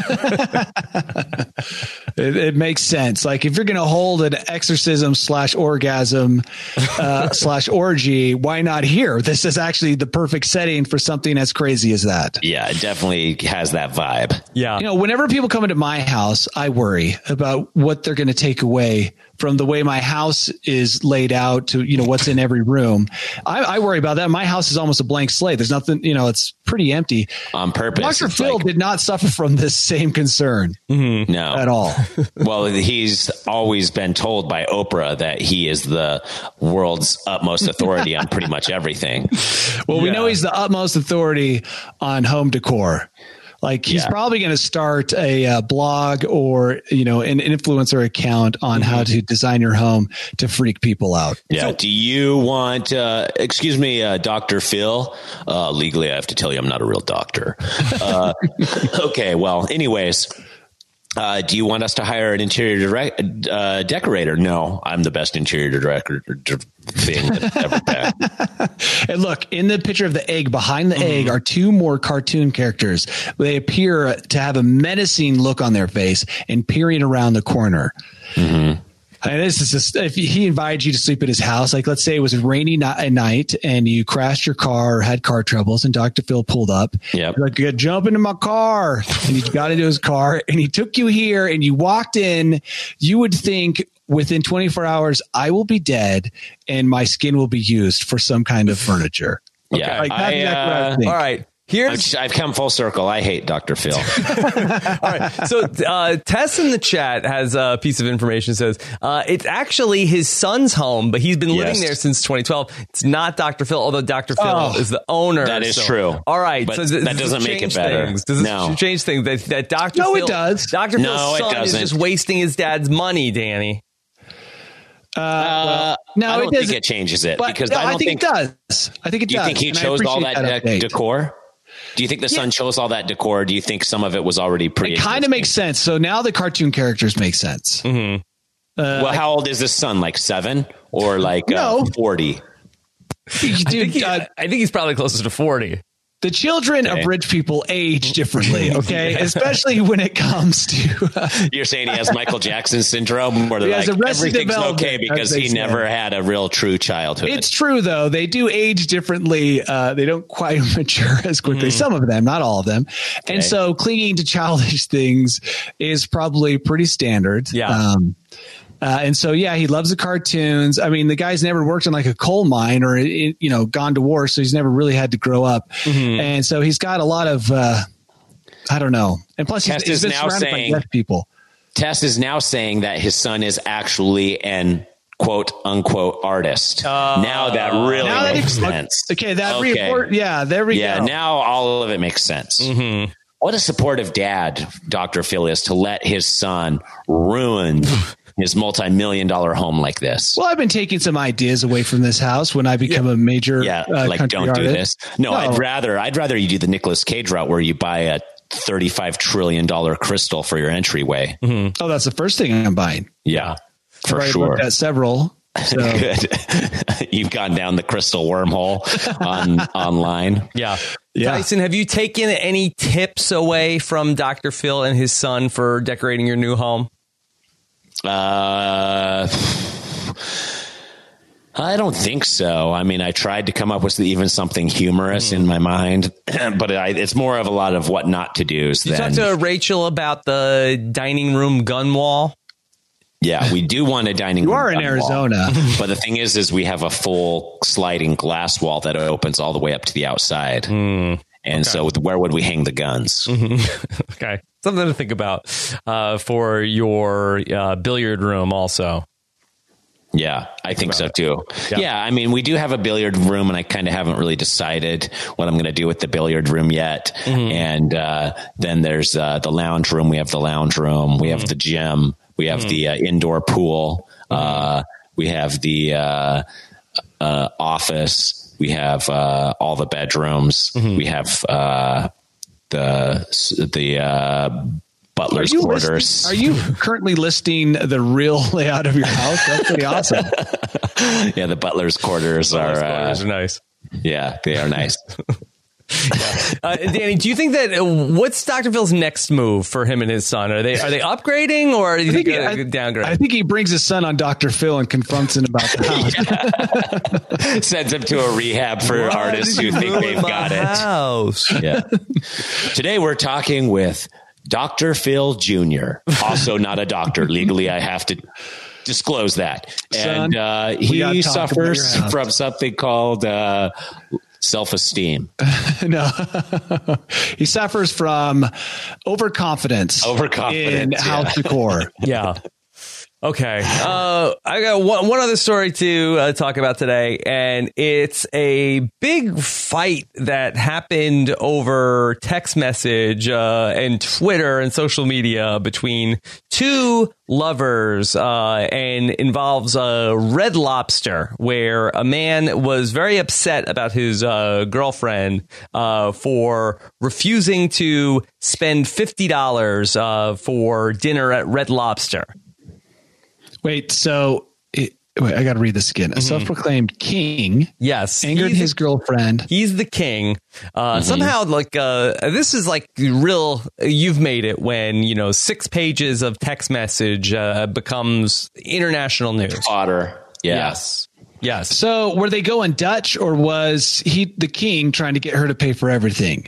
It makes sense. Like if you're going to hold an exorcism / orgasm / orgy, why not here? This is actually the perfect setting for something as crazy as that. Yeah, it definitely has that vibe. Yeah. You know, whenever people come into my house, I worry about what they're going to take away from the way my house is laid out to, you know, what's in every room. I worry about that. My house is almost a blank slate. There's nothing, you know, it's pretty empty. On purpose. Dr. Phil did not suffer from this same concern. No. At all. Well, he's always been told by Oprah that he is the world's utmost authority on pretty much everything. Well, we know he's the utmost authority on home decor. Like he's probably going to start a blog or, you know, an influencer account on how to design your home to freak people out. Yeah. So, do you want, excuse me, Dr. Phil? Legally, I have to tell you, I'm not a real doctor. Okay. Well, anyways, Do you want us to hire an interior decorator? No, I'm the best interior director thing that's ever been. And look, in the picture of the egg, behind the egg are two more cartoon characters. They appear to have a menacing look on their face and peering around the corner. Mm-hmm. And this is just, if he invited you to sleep at his house, like let's say it was a rainy night and you crashed your car or had car troubles and Dr. Phil pulled up. Yep. You're like, jump into my car. And he got into his car and he took you here and you walked in. You would think within 24 hours, I will be dead and my skin will be used for some kind of furniture. Yeah. Like, that's exactly what I think. All right. I've come full circle. I hate Dr. Phil. All right. So Tess in the chat has a piece of information. Says it's actually his son's home, but he's been living there since 2012. It's not Dr. Phil, although Dr. Phil is the owner. That is true. All right. But so that doesn't make it better. Does this change things? That Dr. Phil, it does. Dr. Phil's son is just wasting his dad's money, Danny. No, I don't think it changes it because I think it does. I think it does. Do you think he chose all that decor? Do you think the son chose all that decor? Or do you think some of it was already pre? It kind of makes sense. So now the cartoon characters make sense. Mm-hmm. Well, how old is this son? Like 7 or like 40? Dude, I think he's probably closer to 40. The children of rich people age differently, okay? Especially when it comes to... You're saying he has Michael Jackson syndrome? Where they're like, everything's okay because he never had a real true childhood. It's true, though. They do age differently. They don't quite mature as quickly. Some of them, not all of them. Okay. And so clinging to childish things is probably pretty standard. Yeah. And so, he loves the cartoons. I mean, the guy's never worked in like a coal mine or, gone to war. So he's never really had to grow up. Mm-hmm. And so he's got a lot of, I don't know. And plus he's been surrounded by deaf people. Tess is now saying that his son is actually an quote unquote artist. Now that really makes sense. Okay. There we go. Now all of it makes sense. Mm-hmm. What a supportive dad Dr. Phil is to let his son ruin his multi-million-dollar home like this. Well, I've been taking some ideas away from this house when I become a major like country don't artist. do this. No, I'd rather you do the Nicolas Cage route where you buy a $35 trillion crystal for your entryway. Mm-hmm. Oh, that's the first thing I'm buying. Yeah, for sure. At several. So. Good. You've gone down the crystal wormhole online. Yeah. Tyson, have you taken any tips away from Dr. Phil and his son for decorating your new home? I don't think so. I mean, I tried to come up with even something humorous in my mind, but it's more of a lot of what not to do. You talked to Rachel about the dining room gun wall? Yeah, we do want a dining room. You are in Arizona. But the thing is we have a full sliding glass wall that opens all the way up to the outside. And so where would we hang the guns? Okay. Something to think about for your billiard room also. Yeah, I think so too. Yeah, I mean, we do have a billiard room and I kind of haven't really decided what I'm going to do with the billiard room yet. And then there's the lounge room. We have the lounge room. We have the gym. We have the indoor pool. We have the office. We have all the bedrooms. We have the butler's quarters. Are you currently listing the real layout of your house? That's pretty awesome. Yeah, the butler's quarters are nice. Yeah, they are nice. Danny, do you think that what's Dr. Phil's next move for him and his son? Are they upgrading or do you think a downgrade? I think he brings his son on Dr. Phil and confronts him about the house. Sends him to a rehab for artists who think they've got house. it. Yeah. Today we're talking with Dr. Phil Jr., also not a doctor. Legally, I have to disclose that. Son, and he suffers from something called self-esteem. No, he suffers from overconfidence in house decor. Yeah. Okay. I got one other story to talk about today, and it's a big fight that happened over text message and Twitter and social media between two lovers and involves Red Lobster, where a man was very upset about his girlfriend for refusing to spend $50 for dinner at Red Lobster. Wait, I got to read this again. A self-proclaimed king, yes, angered his girlfriend. He's the king. Somehow, this is like real. You've made it when 6 pages of text message becomes international news. Fodder. Yeah. Yes. So, were they going Dutch, or was he the king trying to get her to pay for everything?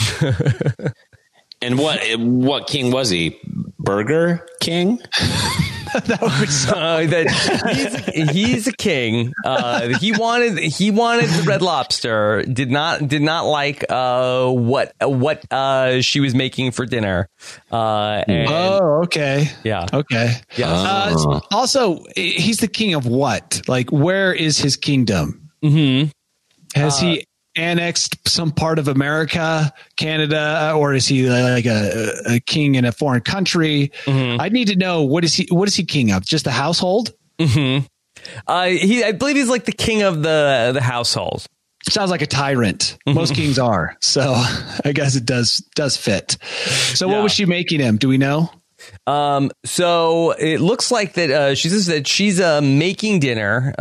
And what king was he? Burger King? That would be so he's a king. He wanted the Red Lobster. Did not like what she was making for dinner. Okay. Yeah. Okay. Yeah. Also, he's the king of what? Like, where is his kingdom? Mm-hmm. Has he annexed some part of America, Canada, or is he like a king in a foreign country? Mm-hmm. I need to know, what is he king of? Just the household? Mm-hmm. I believe he's like the king of the household. Sounds like a tyrant. Mm-hmm. Most kings are. So I guess it does fit. So what was she making him? Do we know? So it looks like that, she says that she's, making dinner.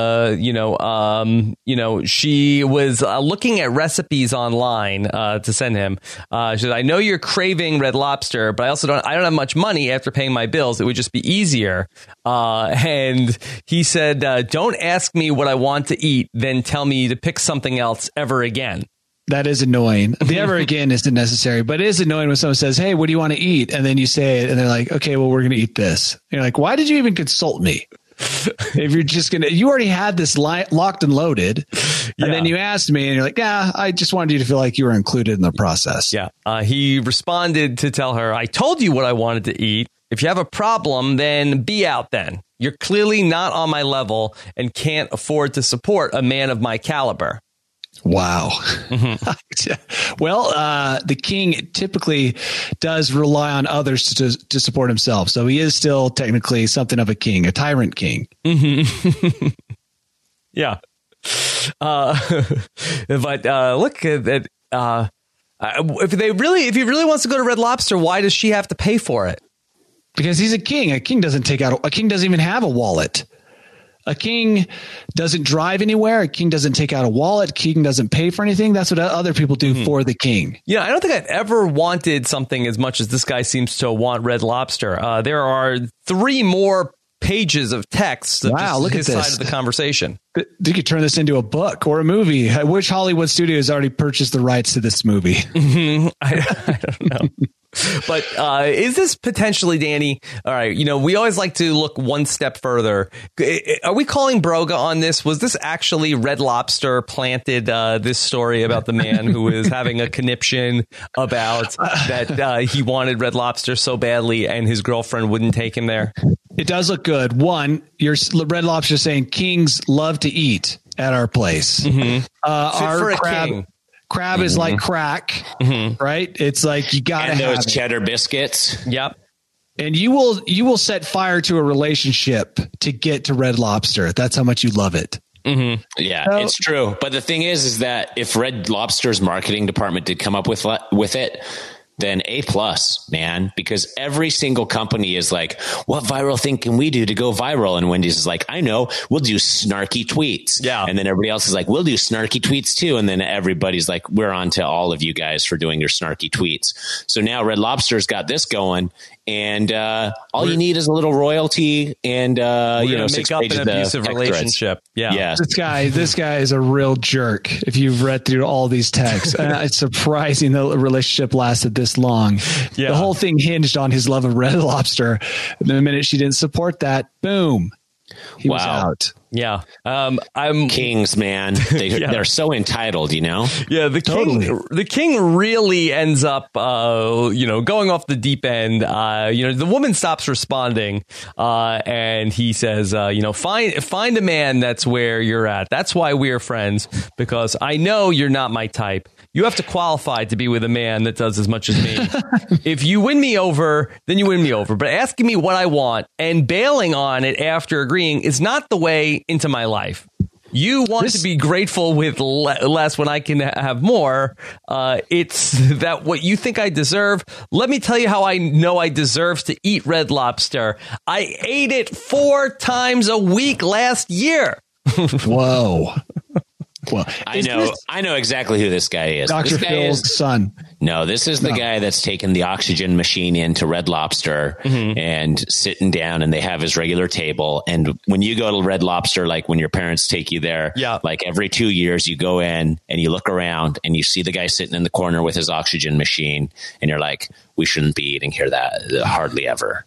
She was looking at recipes online, to send him. She said, I know you're craving Red Lobster, but I don't have much money after paying my bills. It would just be easier. And he said, don't ask me what I want to eat, then tell me to pick something else ever again. That is annoying. The ever again isn't necessary, but it is annoying when someone says, hey, what do you want to eat? And then you say it and they're like, okay, well, we're going to eat this. And you're like, why did you even consult me? If you're just you already had this locked and loaded. And then you asked me and you're like, yeah, I just wanted you to feel like you were included in the process. Yeah. He responded to tell her, I told you what I wanted to eat. If you have a problem, then be out then. You're clearly not on my level and can't afford to support a man of my caliber. Wow. Mm-hmm. Well, the king typically does rely on others to support himself. So he is still technically something of a king, a tyrant king. Mm-hmm. Yeah. But look at that. If he really wants to go to Red Lobster, why does she have to pay for it? Because he's a king. A king doesn't even have a wallet. A king doesn't drive anywhere. A king doesn't take out a wallet. A king doesn't pay for anything. That's what other people do for the king. Yeah, I don't think I've ever wanted something as much as this guy seems to want Red Lobster. There are 3 more pages of text. Wow, look at this side of the conversation. You could turn this into a book or a movie. Which Hollywood studio has already purchased the rights to this movie? Mm-hmm. I don't know. But is this potentially, Danny? All right, we always like to look one step further. Are we calling Broga on this? Was this actually Red Lobster planted this story about the man who was having a conniption about that he wanted Red Lobster so badly and his girlfriend wouldn't take him there? It does look good. One, your Red Lobster saying kings love to eat at our place. Mm-hmm. Our crab is like crack, right? It's like you got to have those cheddar biscuits. Yep. And you will set fire to a relationship to get to Red Lobster. That's how much you love it. Mm-hmm. Yeah, it's true. But the thing is that if Red Lobster's marketing department did come up with it, then A+, man, because every single company is like, what viral thing can we do to go viral? And Wendy's is like, I know, we'll do snarky tweets. Yeah. And then everybody else is like, we'll do snarky tweets too. And then everybody's like, we're on to all of you guys for doing your snarky tweets. So now Red Lobster's got this going. And all you need is a little royalty and make 6 up pages an abusive relationship. Yeah. Yes. This guy is a real jerk. If you've read through all these texts, it's surprising the relationship lasted this long. The whole thing hinged on his love of Red Lobster. The minute she didn't support that, boom. He was out. Yeah. I'm Kings, man. They're so entitled, you know? Yeah. The king really ends up, going off the deep end. The woman stops responding, and he says, find a man that's where you're at. That's why we're friends, because I know you're not my type. You have to qualify to be with a man that does as much as me. If you win me over, then you win me over. But asking me what I want and bailing on it after agreeing is not the way into my life. You want to be grateful with less when I can have more. It's that what you think I deserve. Let me tell you how I know I deserve to eat Red Lobster. I ate it 4 times a week last year. Whoa. Well, I know exactly who this guy is. Dr. Phil's son. No, this is the guy that's taken the oxygen machine into Red Lobster and sitting down, and they have his regular table. And when you go to Red Lobster, like when your parents take you there, like every 2 years, you go in and you look around and you see the guy sitting in the corner with his oxygen machine, and you're like, we shouldn't be eating here hardly ever.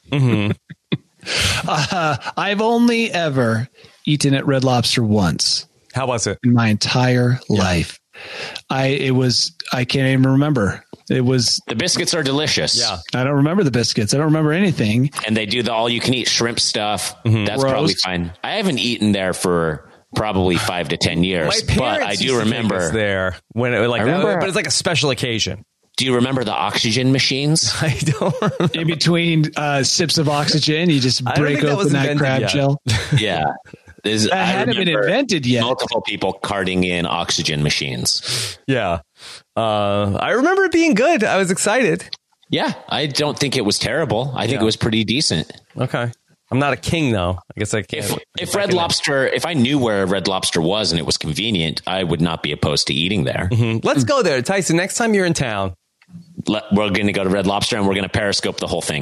I've only ever eaten at Red Lobster once. How was it? In my entire life. I can't even remember. It was the biscuits are delicious. Yeah. I don't remember the biscuits. I don't remember anything. And they do the all you can eat shrimp stuff. That's probably fine. I haven't eaten there for probably 5 to 10 years, but I do remember there when it but it's like a special occasion. Do you remember the oxygen machines? I don't remember. In between sips of oxygen, you just break open that crab shell. Yeah. That hadn't been invented yet. Multiple people carting in oxygen machines. Yeah. I remember it being good. I was excited. Yeah. I don't think it was terrible. I think it was pretty decent. Okay. I'm not a king, though. I guess I can't. If Red Lobster, if I knew where Red Lobster was and it was convenient, I would not be opposed to eating there. Let's go there. Tyson, next time you're in town, we're going to go to Red Lobster and we're going to Periscope the whole thing.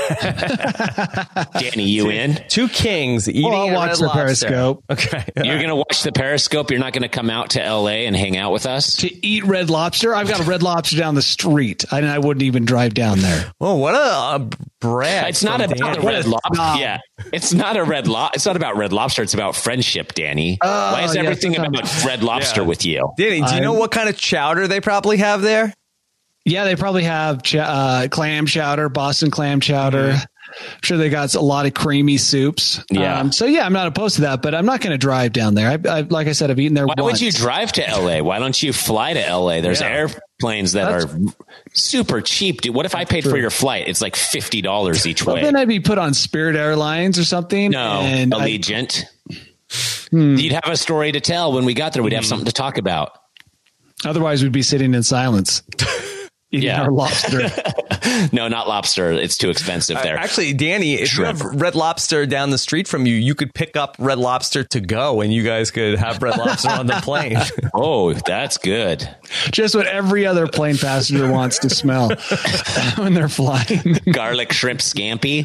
Danny, you in? 2 kings eating I'll watch the Periscope. Okay. You're going to watch the Periscope. You're not going to come out to LA and hang out with us to eat Red Lobster. I've got a Red Lobster down the street. I wouldn't even drive down there. Oh, what a brag. It's not about the Red Lobster. Yeah. It's not it's not about Red Lobster. It's about friendship, Danny. Why is everything about Red Lobster with you? Danny, do you know what kind of chowder they probably have there? Yeah, they probably have clam chowder, Boston clam chowder. I'm sure they got a lot of creamy soups. Yeah. I'm not opposed to that, but I'm not going to drive down there. I like I said, I've eaten there once. Why would you drive to LA? Why don't you fly to LA? There's airplanes that are super cheap. Dude, what if I paid for your flight? It's like $50 each way. Then I'd be put on Spirit Airlines or something. No, and Allegiant. You'd have a story to tell when we got there. We'd have something to talk about. Otherwise, we'd be sitting in silence. Eating our lobster. No, not lobster. It's too expensive there. Actually, Danny, if you have Red Lobster down the street from you, you could pick up Red Lobster to go and you guys could have Red Lobster on the plane. Oh, that's good. Just what every other plane passenger wants to smell when they're flying. Garlic shrimp scampi.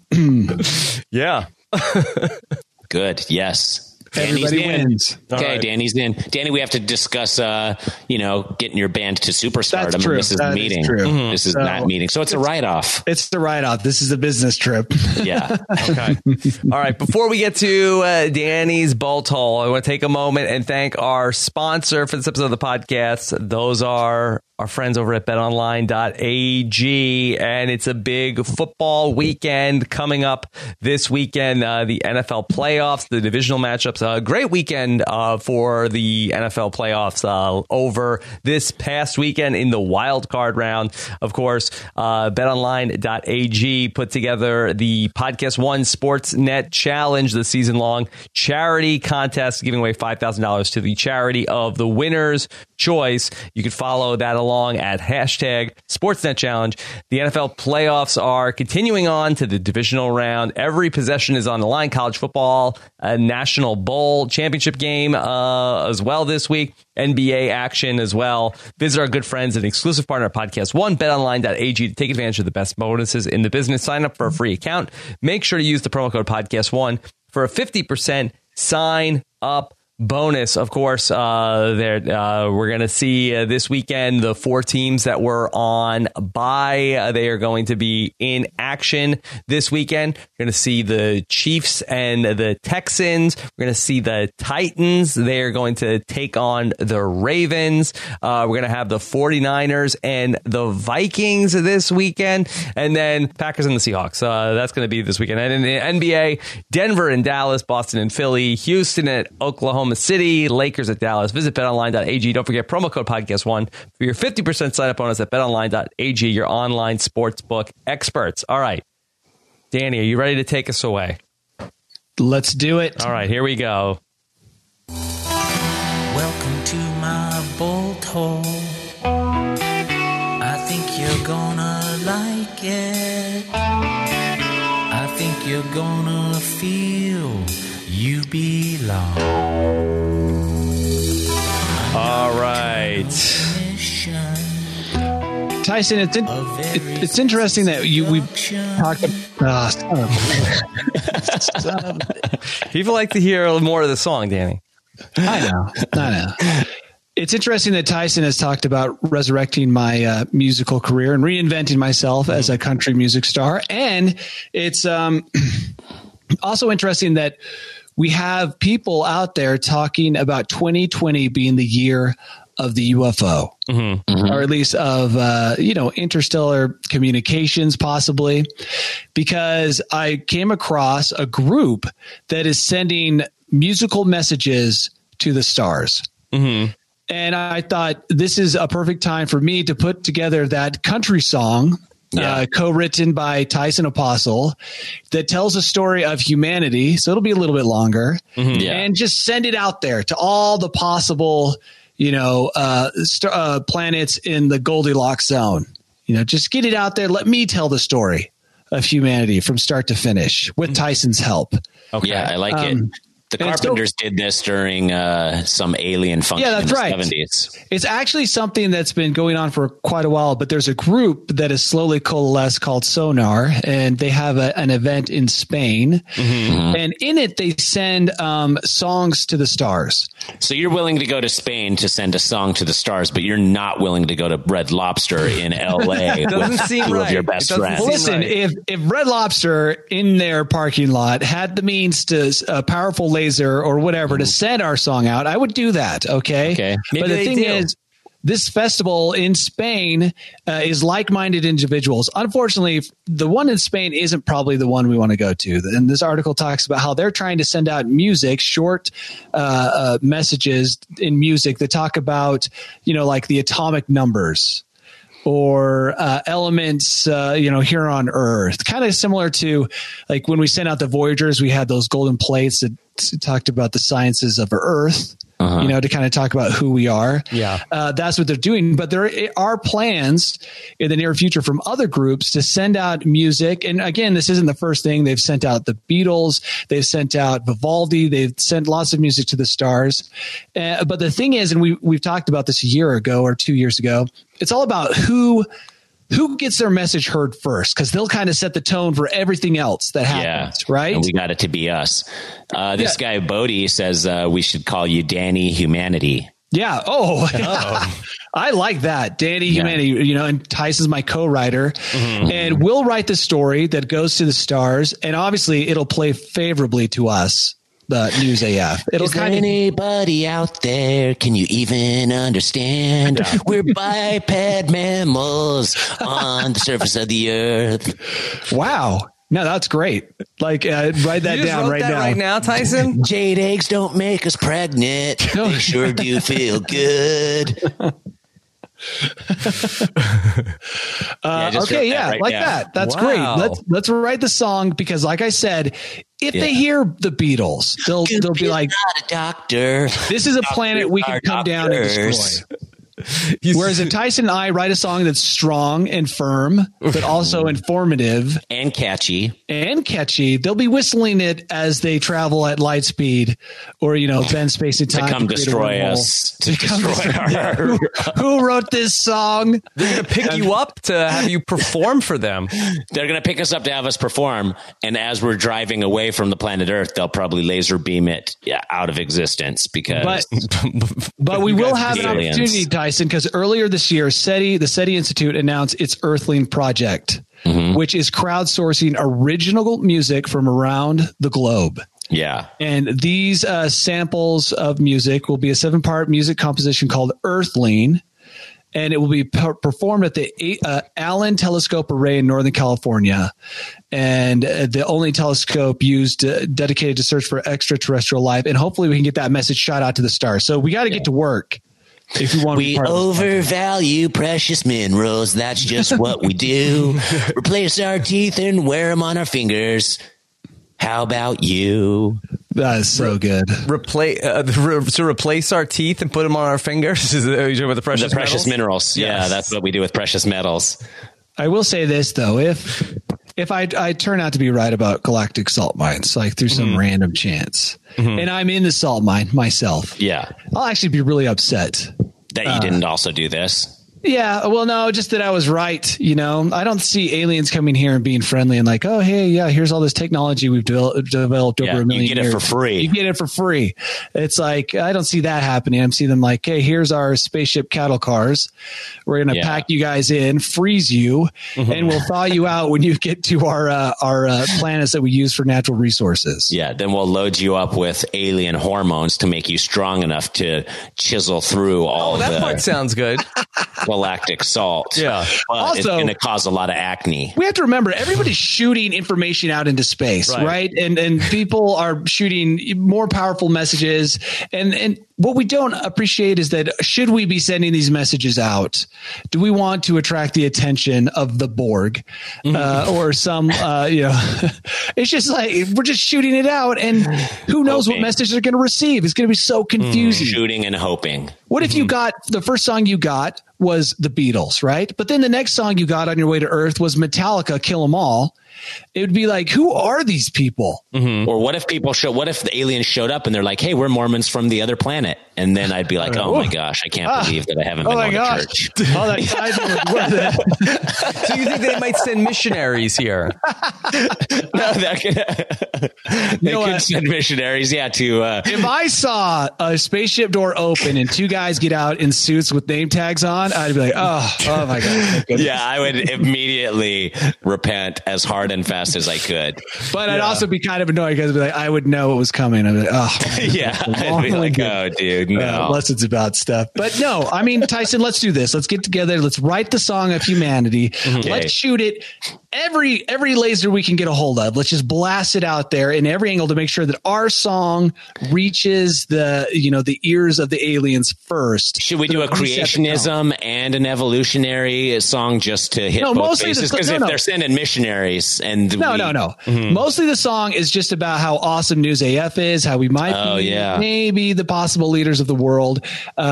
Yeah. Good. Yes. Everybody wins. Okay, Danny's in. Danny, we have to discuss, getting your band to superstardom. That's true. This is the meeting. This is that meeting. So it's a write-off. It's the write-off. This is a business trip. Yeah. Okay. All right. Before we get to Danny's Bolt Hole, I want to take a moment and thank our sponsor for this episode of the podcast. Those are our friends over at betonline.ag, and it's a big football weekend coming up this weekend. The NFL playoffs, the divisional matchups, a great weekend for the NFL playoffs over this past weekend in the wild card round. Of course, betonline.ag put together the Podcast One Sportsnet Challenge, the season-long charity contest, giving away $5,000 to the charity of the winner's choice. You can follow that along at hashtag Sportsnet Challenge. The NFL playoffs are continuing on to the divisional round. Every possession is on the line. College football, a National Bowl championship game as well this week. NBA action as well. Visit our good friends and exclusive partner Podcast One, betonline.ag, to take advantage of the best bonuses in the business. Sign up for a free account. Make sure to use the promo code Podcast One for a 50% sign up bonus, of course, we're going to see this weekend the 4 teams that were on bye. They are going to be in action this weekend. We're going to see the Chiefs and the Texans. We're going to see the Titans. They're going to take on the Ravens. We're going to have the 49ers and the Vikings this weekend. And then Packers and the Seahawks. That's going to be this weekend. And in the NBA, Denver and Dallas, Boston and Philly, Houston at Oklahoma City, Lakers at Dallas. Visit betonline.ag. Don't forget promo code podcast1 for your 50% sign up bonus at betonline.ag, your online sportsbook experts. All right. Danny, are you ready to take us away? Let's do it. All right, here we go. Welcome to my bolt hole. I think you're gonna like it. I think you're gonna feel you belong. All right. Tyson, it's interesting that we've talked about. People like to hear more of the song, Danny. I know. It's interesting that Tyson has talked about resurrecting my musical career and reinventing myself as a country music star. And it's also interesting that we have people out there talking about 2020 being the year of the UFO, or at least of, interstellar communications, possibly, because I came across a group that is sending musical messages to the stars. Mm-hmm. And I thought this is a perfect time for me to put together that country song, co-written by Tyson Apostle, that tells a story of humanity. So it'll be a little bit longer, and just send it out there to all the possible, planets in the Goldilocks zone. Just get it out there. Let me tell the story of humanity from start to finish with Tyson's help. Okay. Yeah, I like it. The Carpenters did this during some alien function in the 70s. It's actually something that's been going on for quite a while, but there's a group that is slowly coalesced called Sonar, and they have an event in Spain. Mm-hmm. And in it, they send songs to the stars. So you're willing to go to Spain to send a song to the stars, but you're not willing to go to Red Lobster in L.A. with two of your best friends. Well, listen, if Red Lobster in their parking lot had the means to a powerful laser or whatever to send our song out, I would do that. Okay. But the thing is, this festival in Spain is like-minded individuals. Unfortunately, the one in Spain isn't probably the one we want to go to. And this article talks about how they're trying to send out music, short messages in music that talk about, like the atomic numbers or elements, here on Earth. Kind of similar to like when we sent out the Voyagers, we had those golden plates that talked about the sciences of Earth. To kind of talk about who we are. Yeah. That's what they're doing. But there are plans in the near future from other groups to send out music. And again, this isn't the first thing. They've sent out the Beatles. They've sent out Vivaldi. They've sent lots of music to the stars. But the thing is, and we've talked about this a year ago or 2 years ago, it's all about who gets their message heard first, because they'll kind of set the tone for everything else that happens, right? And we got it to be us. This guy, Bodie, says we should call you Danny Humanity. Yeah. Oh. I like that. Danny Humanity, and Tyson's my co-writer. Mm-hmm. And we'll write the story that goes to the stars. And obviously, it'll play favorably to us. The News AF. Is there anybody out there? Can you even understand? We're biped mammals on the surface of the earth. Wow. No, that's great. Like, write that down right now. Right now, Tyson? Jade eggs don't make us pregnant. They sure do feel good. That. That's great. Let's write the song, because like I said, if they hear the Beatles, they'll be like, not a doctor. This is a planet we can come down and destroy. Whereas if Tyson and I write a song that's strong and firm, but also informative and catchy, they'll be whistling it as they travel at light speed, or bend space and time to come destroy us. Who wrote this song? They're going to pick you up to have you perform for them. They're going to pick us up to have us perform, and as we're driving away from the planet Earth, they'll probably laser beam it out of existence because. But we will have an opportunity, Tyson, because earlier this year, the SETI Institute announced its Earthling project, which is crowdsourcing original music from around the globe. Yeah. And these samples of music will be a 7-part music composition called Earthling, and it will be performed at the Allen Telescope Array in Northern California, and the only telescope dedicated to search for extraterrestrial life. And hopefully we can get that message shot out to the stars. So we got to get to work. If you want we overvalue precious minerals. That's just what we do. Replace our teeth and wear them on our fingers. How about you? That is so good. Replace our teeth and put them on our fingers. Is it with the precious minerals? Yes. Yeah, that's what we do with precious metals. I will say this though, if I turn out to be right about galactic salt mines, like through some random chance, and I'm in the salt mine myself, I'll actually be really upset that you didn't also do this. Yeah, well, no, just that I was right. I don't see aliens coming here and being friendly and like, oh, hey, yeah, here's all this technology we've developed over a million years. You get it for free. You get it for free. It's like, I don't see that happening. I'm seeing them like, hey, here's our spaceship cattle cars. We're going to pack you guys in, freeze you, and we'll thaw you out when you get to our planets that we use for natural resources. Yeah, then we'll load you up with alien hormones to make you strong enough to chisel through all that part sounds good. Galactic salt. Yeah. But also, it's going to cause a lot of acne. We have to remember, everybody's shooting information out into space, right? And people are shooting more powerful messages. And what we don't appreciate is that should we be sending these messages out, do we want to attract the attention of the Borg or some, it's just like we're just shooting it out and who knows what message they're going to receive. It's going to be so confusing. Shooting and hoping. What if you got the first song you got was the Beatles, right? But then the next song you got on your way to Earth was Metallica, Kill 'Em All. It would be like, who are these people? Or what if what if the aliens showed up and they're like, hey, we're Mormons from the other planet? And then I'd be like, oh my gosh, I can't believe that I haven't been going to church. Oh, that time was worth it. So you think they might send missionaries here? No, they could send missionaries, to... If I saw a spaceship door open and two guys get out in suits with name tags on, I'd be like, oh my God. Yeah, I would immediately repent as hard and fast as I could. But I'd also be kind of annoyed because I would know what was coming. I'd be like, I'd be like, oh, dude, no. Unless it's about stuff. But no, I mean, Tyson, let's do this. Let's get together. Let's write the song of humanity. Okay. Let's shoot it. Every laser we can get a hold of. Let's just blast it out there in every angle to make sure that our song reaches the ears of the aliens first. Should we do a creationism and an evolutionary song just to hit both bases? Because if they're sending missionaries and no. Mostly the song is just about how awesome News AF is, how we might be maybe the possible leaders of the world,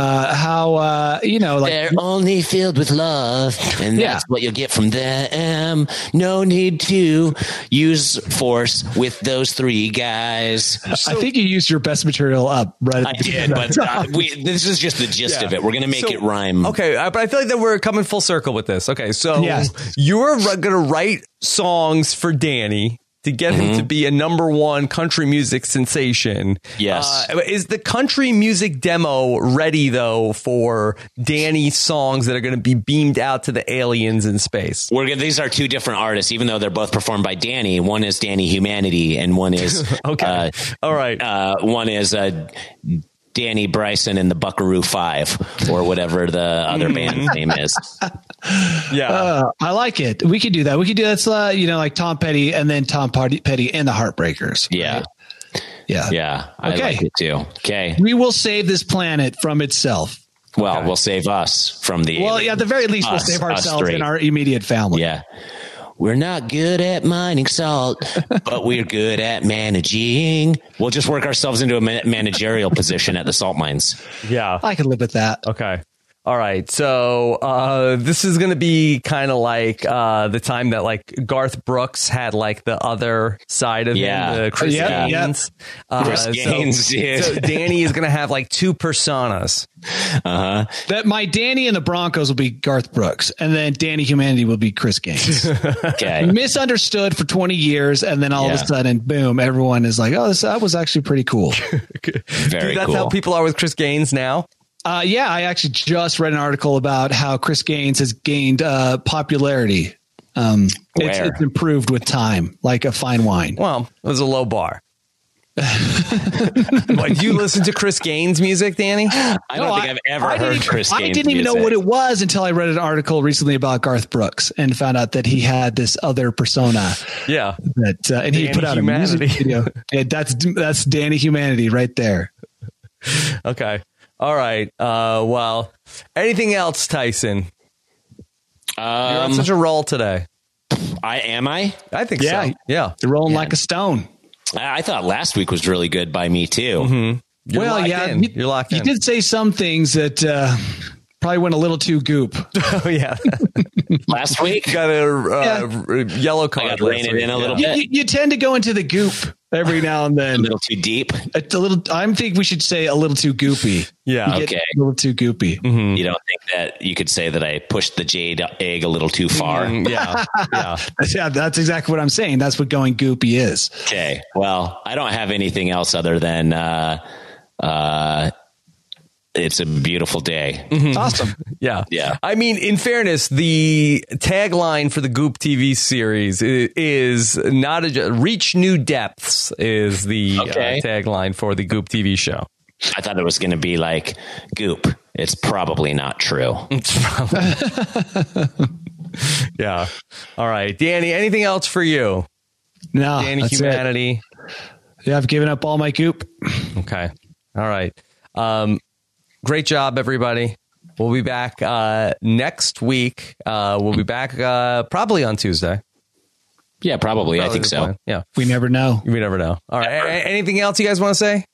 they're only filled with love, and that's what you'll get from them. No need to use force with those three guys. I think you used your best material up, right? I did, but this is just the gist of it. We're going to make it rhyme. Okay, but I feel like that we're coming full circle with this. Okay, so you're going to write songs for Danny to get him to be a #1 country music sensation. Yes. Is the country music demo ready, though, for Danny's songs that are going to be beamed out to the aliens in space? These are two different artists, even though they're both performed by Danny. One is Danny Humanity, and one is... Okay. All right. One is... Danny Bryson and the Buckaroo 5 or whatever the other band's name is. I like it. We could do that. We could do that's like Tom Petty and then Tom Petty and the Heartbreakers. Right? Yeah. I like it too. Okay. We will save this planet from itself. Well, we'll save us from the aliens. At the very least, we'll save ourselves and our immediate family. Yeah. We're not good at mining salt, but we're good at managing. We'll just work ourselves into a managerial position at the salt mines. Yeah. I can live with that. Okay. All right. So this is going to be kind of like the time that like Garth Brooks had like the other side of him, the Chris Gaines. Chris Gaines, so Danny is going to have like two personas. That my Danny and the Broncos will be Garth Brooks, and then Danny Humanity will be Chris Gaines. Okay. Misunderstood for 20 years, and then all of a sudden, boom, everyone is like, oh, that was actually pretty cool. Very That's cool. how people are with Chris Gaines now. I actually just read an article about how Chris Gaines has gained popularity. It's improved with time, like a fine wine. Well, it was a low bar. What, do you listen to Chris Gaines music, Danny? I don't think I've ever heard Chris Gaines. I didn't even know what it was until I read an article recently about Garth Brooks and found out that he had this other persona. Yeah, and he put out a music video. That's Danny Humanity right there. Okay. All right. Well, anything else, Tyson? You're on such a roll today. I think so. Yeah. You're rolling like a stone. I thought last week was really good by me too. Mm-hmm. You're locked in. You did say some things that probably went a little too goop. Oh yeah. Last week got a yellow card. I got rein it in a little bit. You tend to go into the goop every now and then. A little too deep. I think we should say a little too goopy. Yeah. Okay. A little too goopy. Mm-hmm. You don't think that you could say that I pushed the jade egg a little too far? Yeah. Yeah, that's exactly what I'm saying. That's what going goopy is. Okay. Well, I don't have anything else other than it's a beautiful day. Mm-hmm. Awesome. Yeah. Yeah. I mean, in fairness, the tagline for the Goop TV series is not reach new depths is the tagline for the Goop TV show. I thought it was going to be like Goop. It's probably not true. Yeah. All right. Danny, anything else for you? No. Danny Humanity. Yeah, I've given up all my goop. Okay. All right. Great job, everybody. We'll be back next week. We'll be back probably on Tuesday. Yeah, probably. I think so. Yeah. We never know. We never know. All right. Anything else you guys want to say?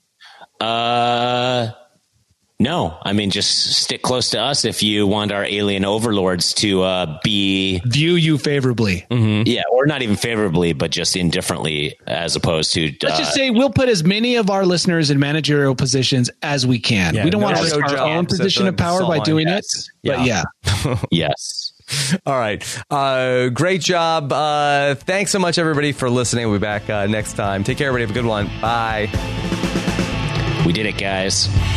No. I mean, just stick close to us if you want our alien overlords to view you favorably. Mm-hmm. Yeah, or not even favorably, but just indifferently, as opposed to. Let's just say we'll put as many of our listeners in managerial positions as we can. Yeah, we don't want to risk our own position of power by doing it. But yeah. Yes. All right. Great job. Thanks so much, everybody, for listening. We'll be back next time. Take care, everybody. Have a good one. Bye. We did it, guys.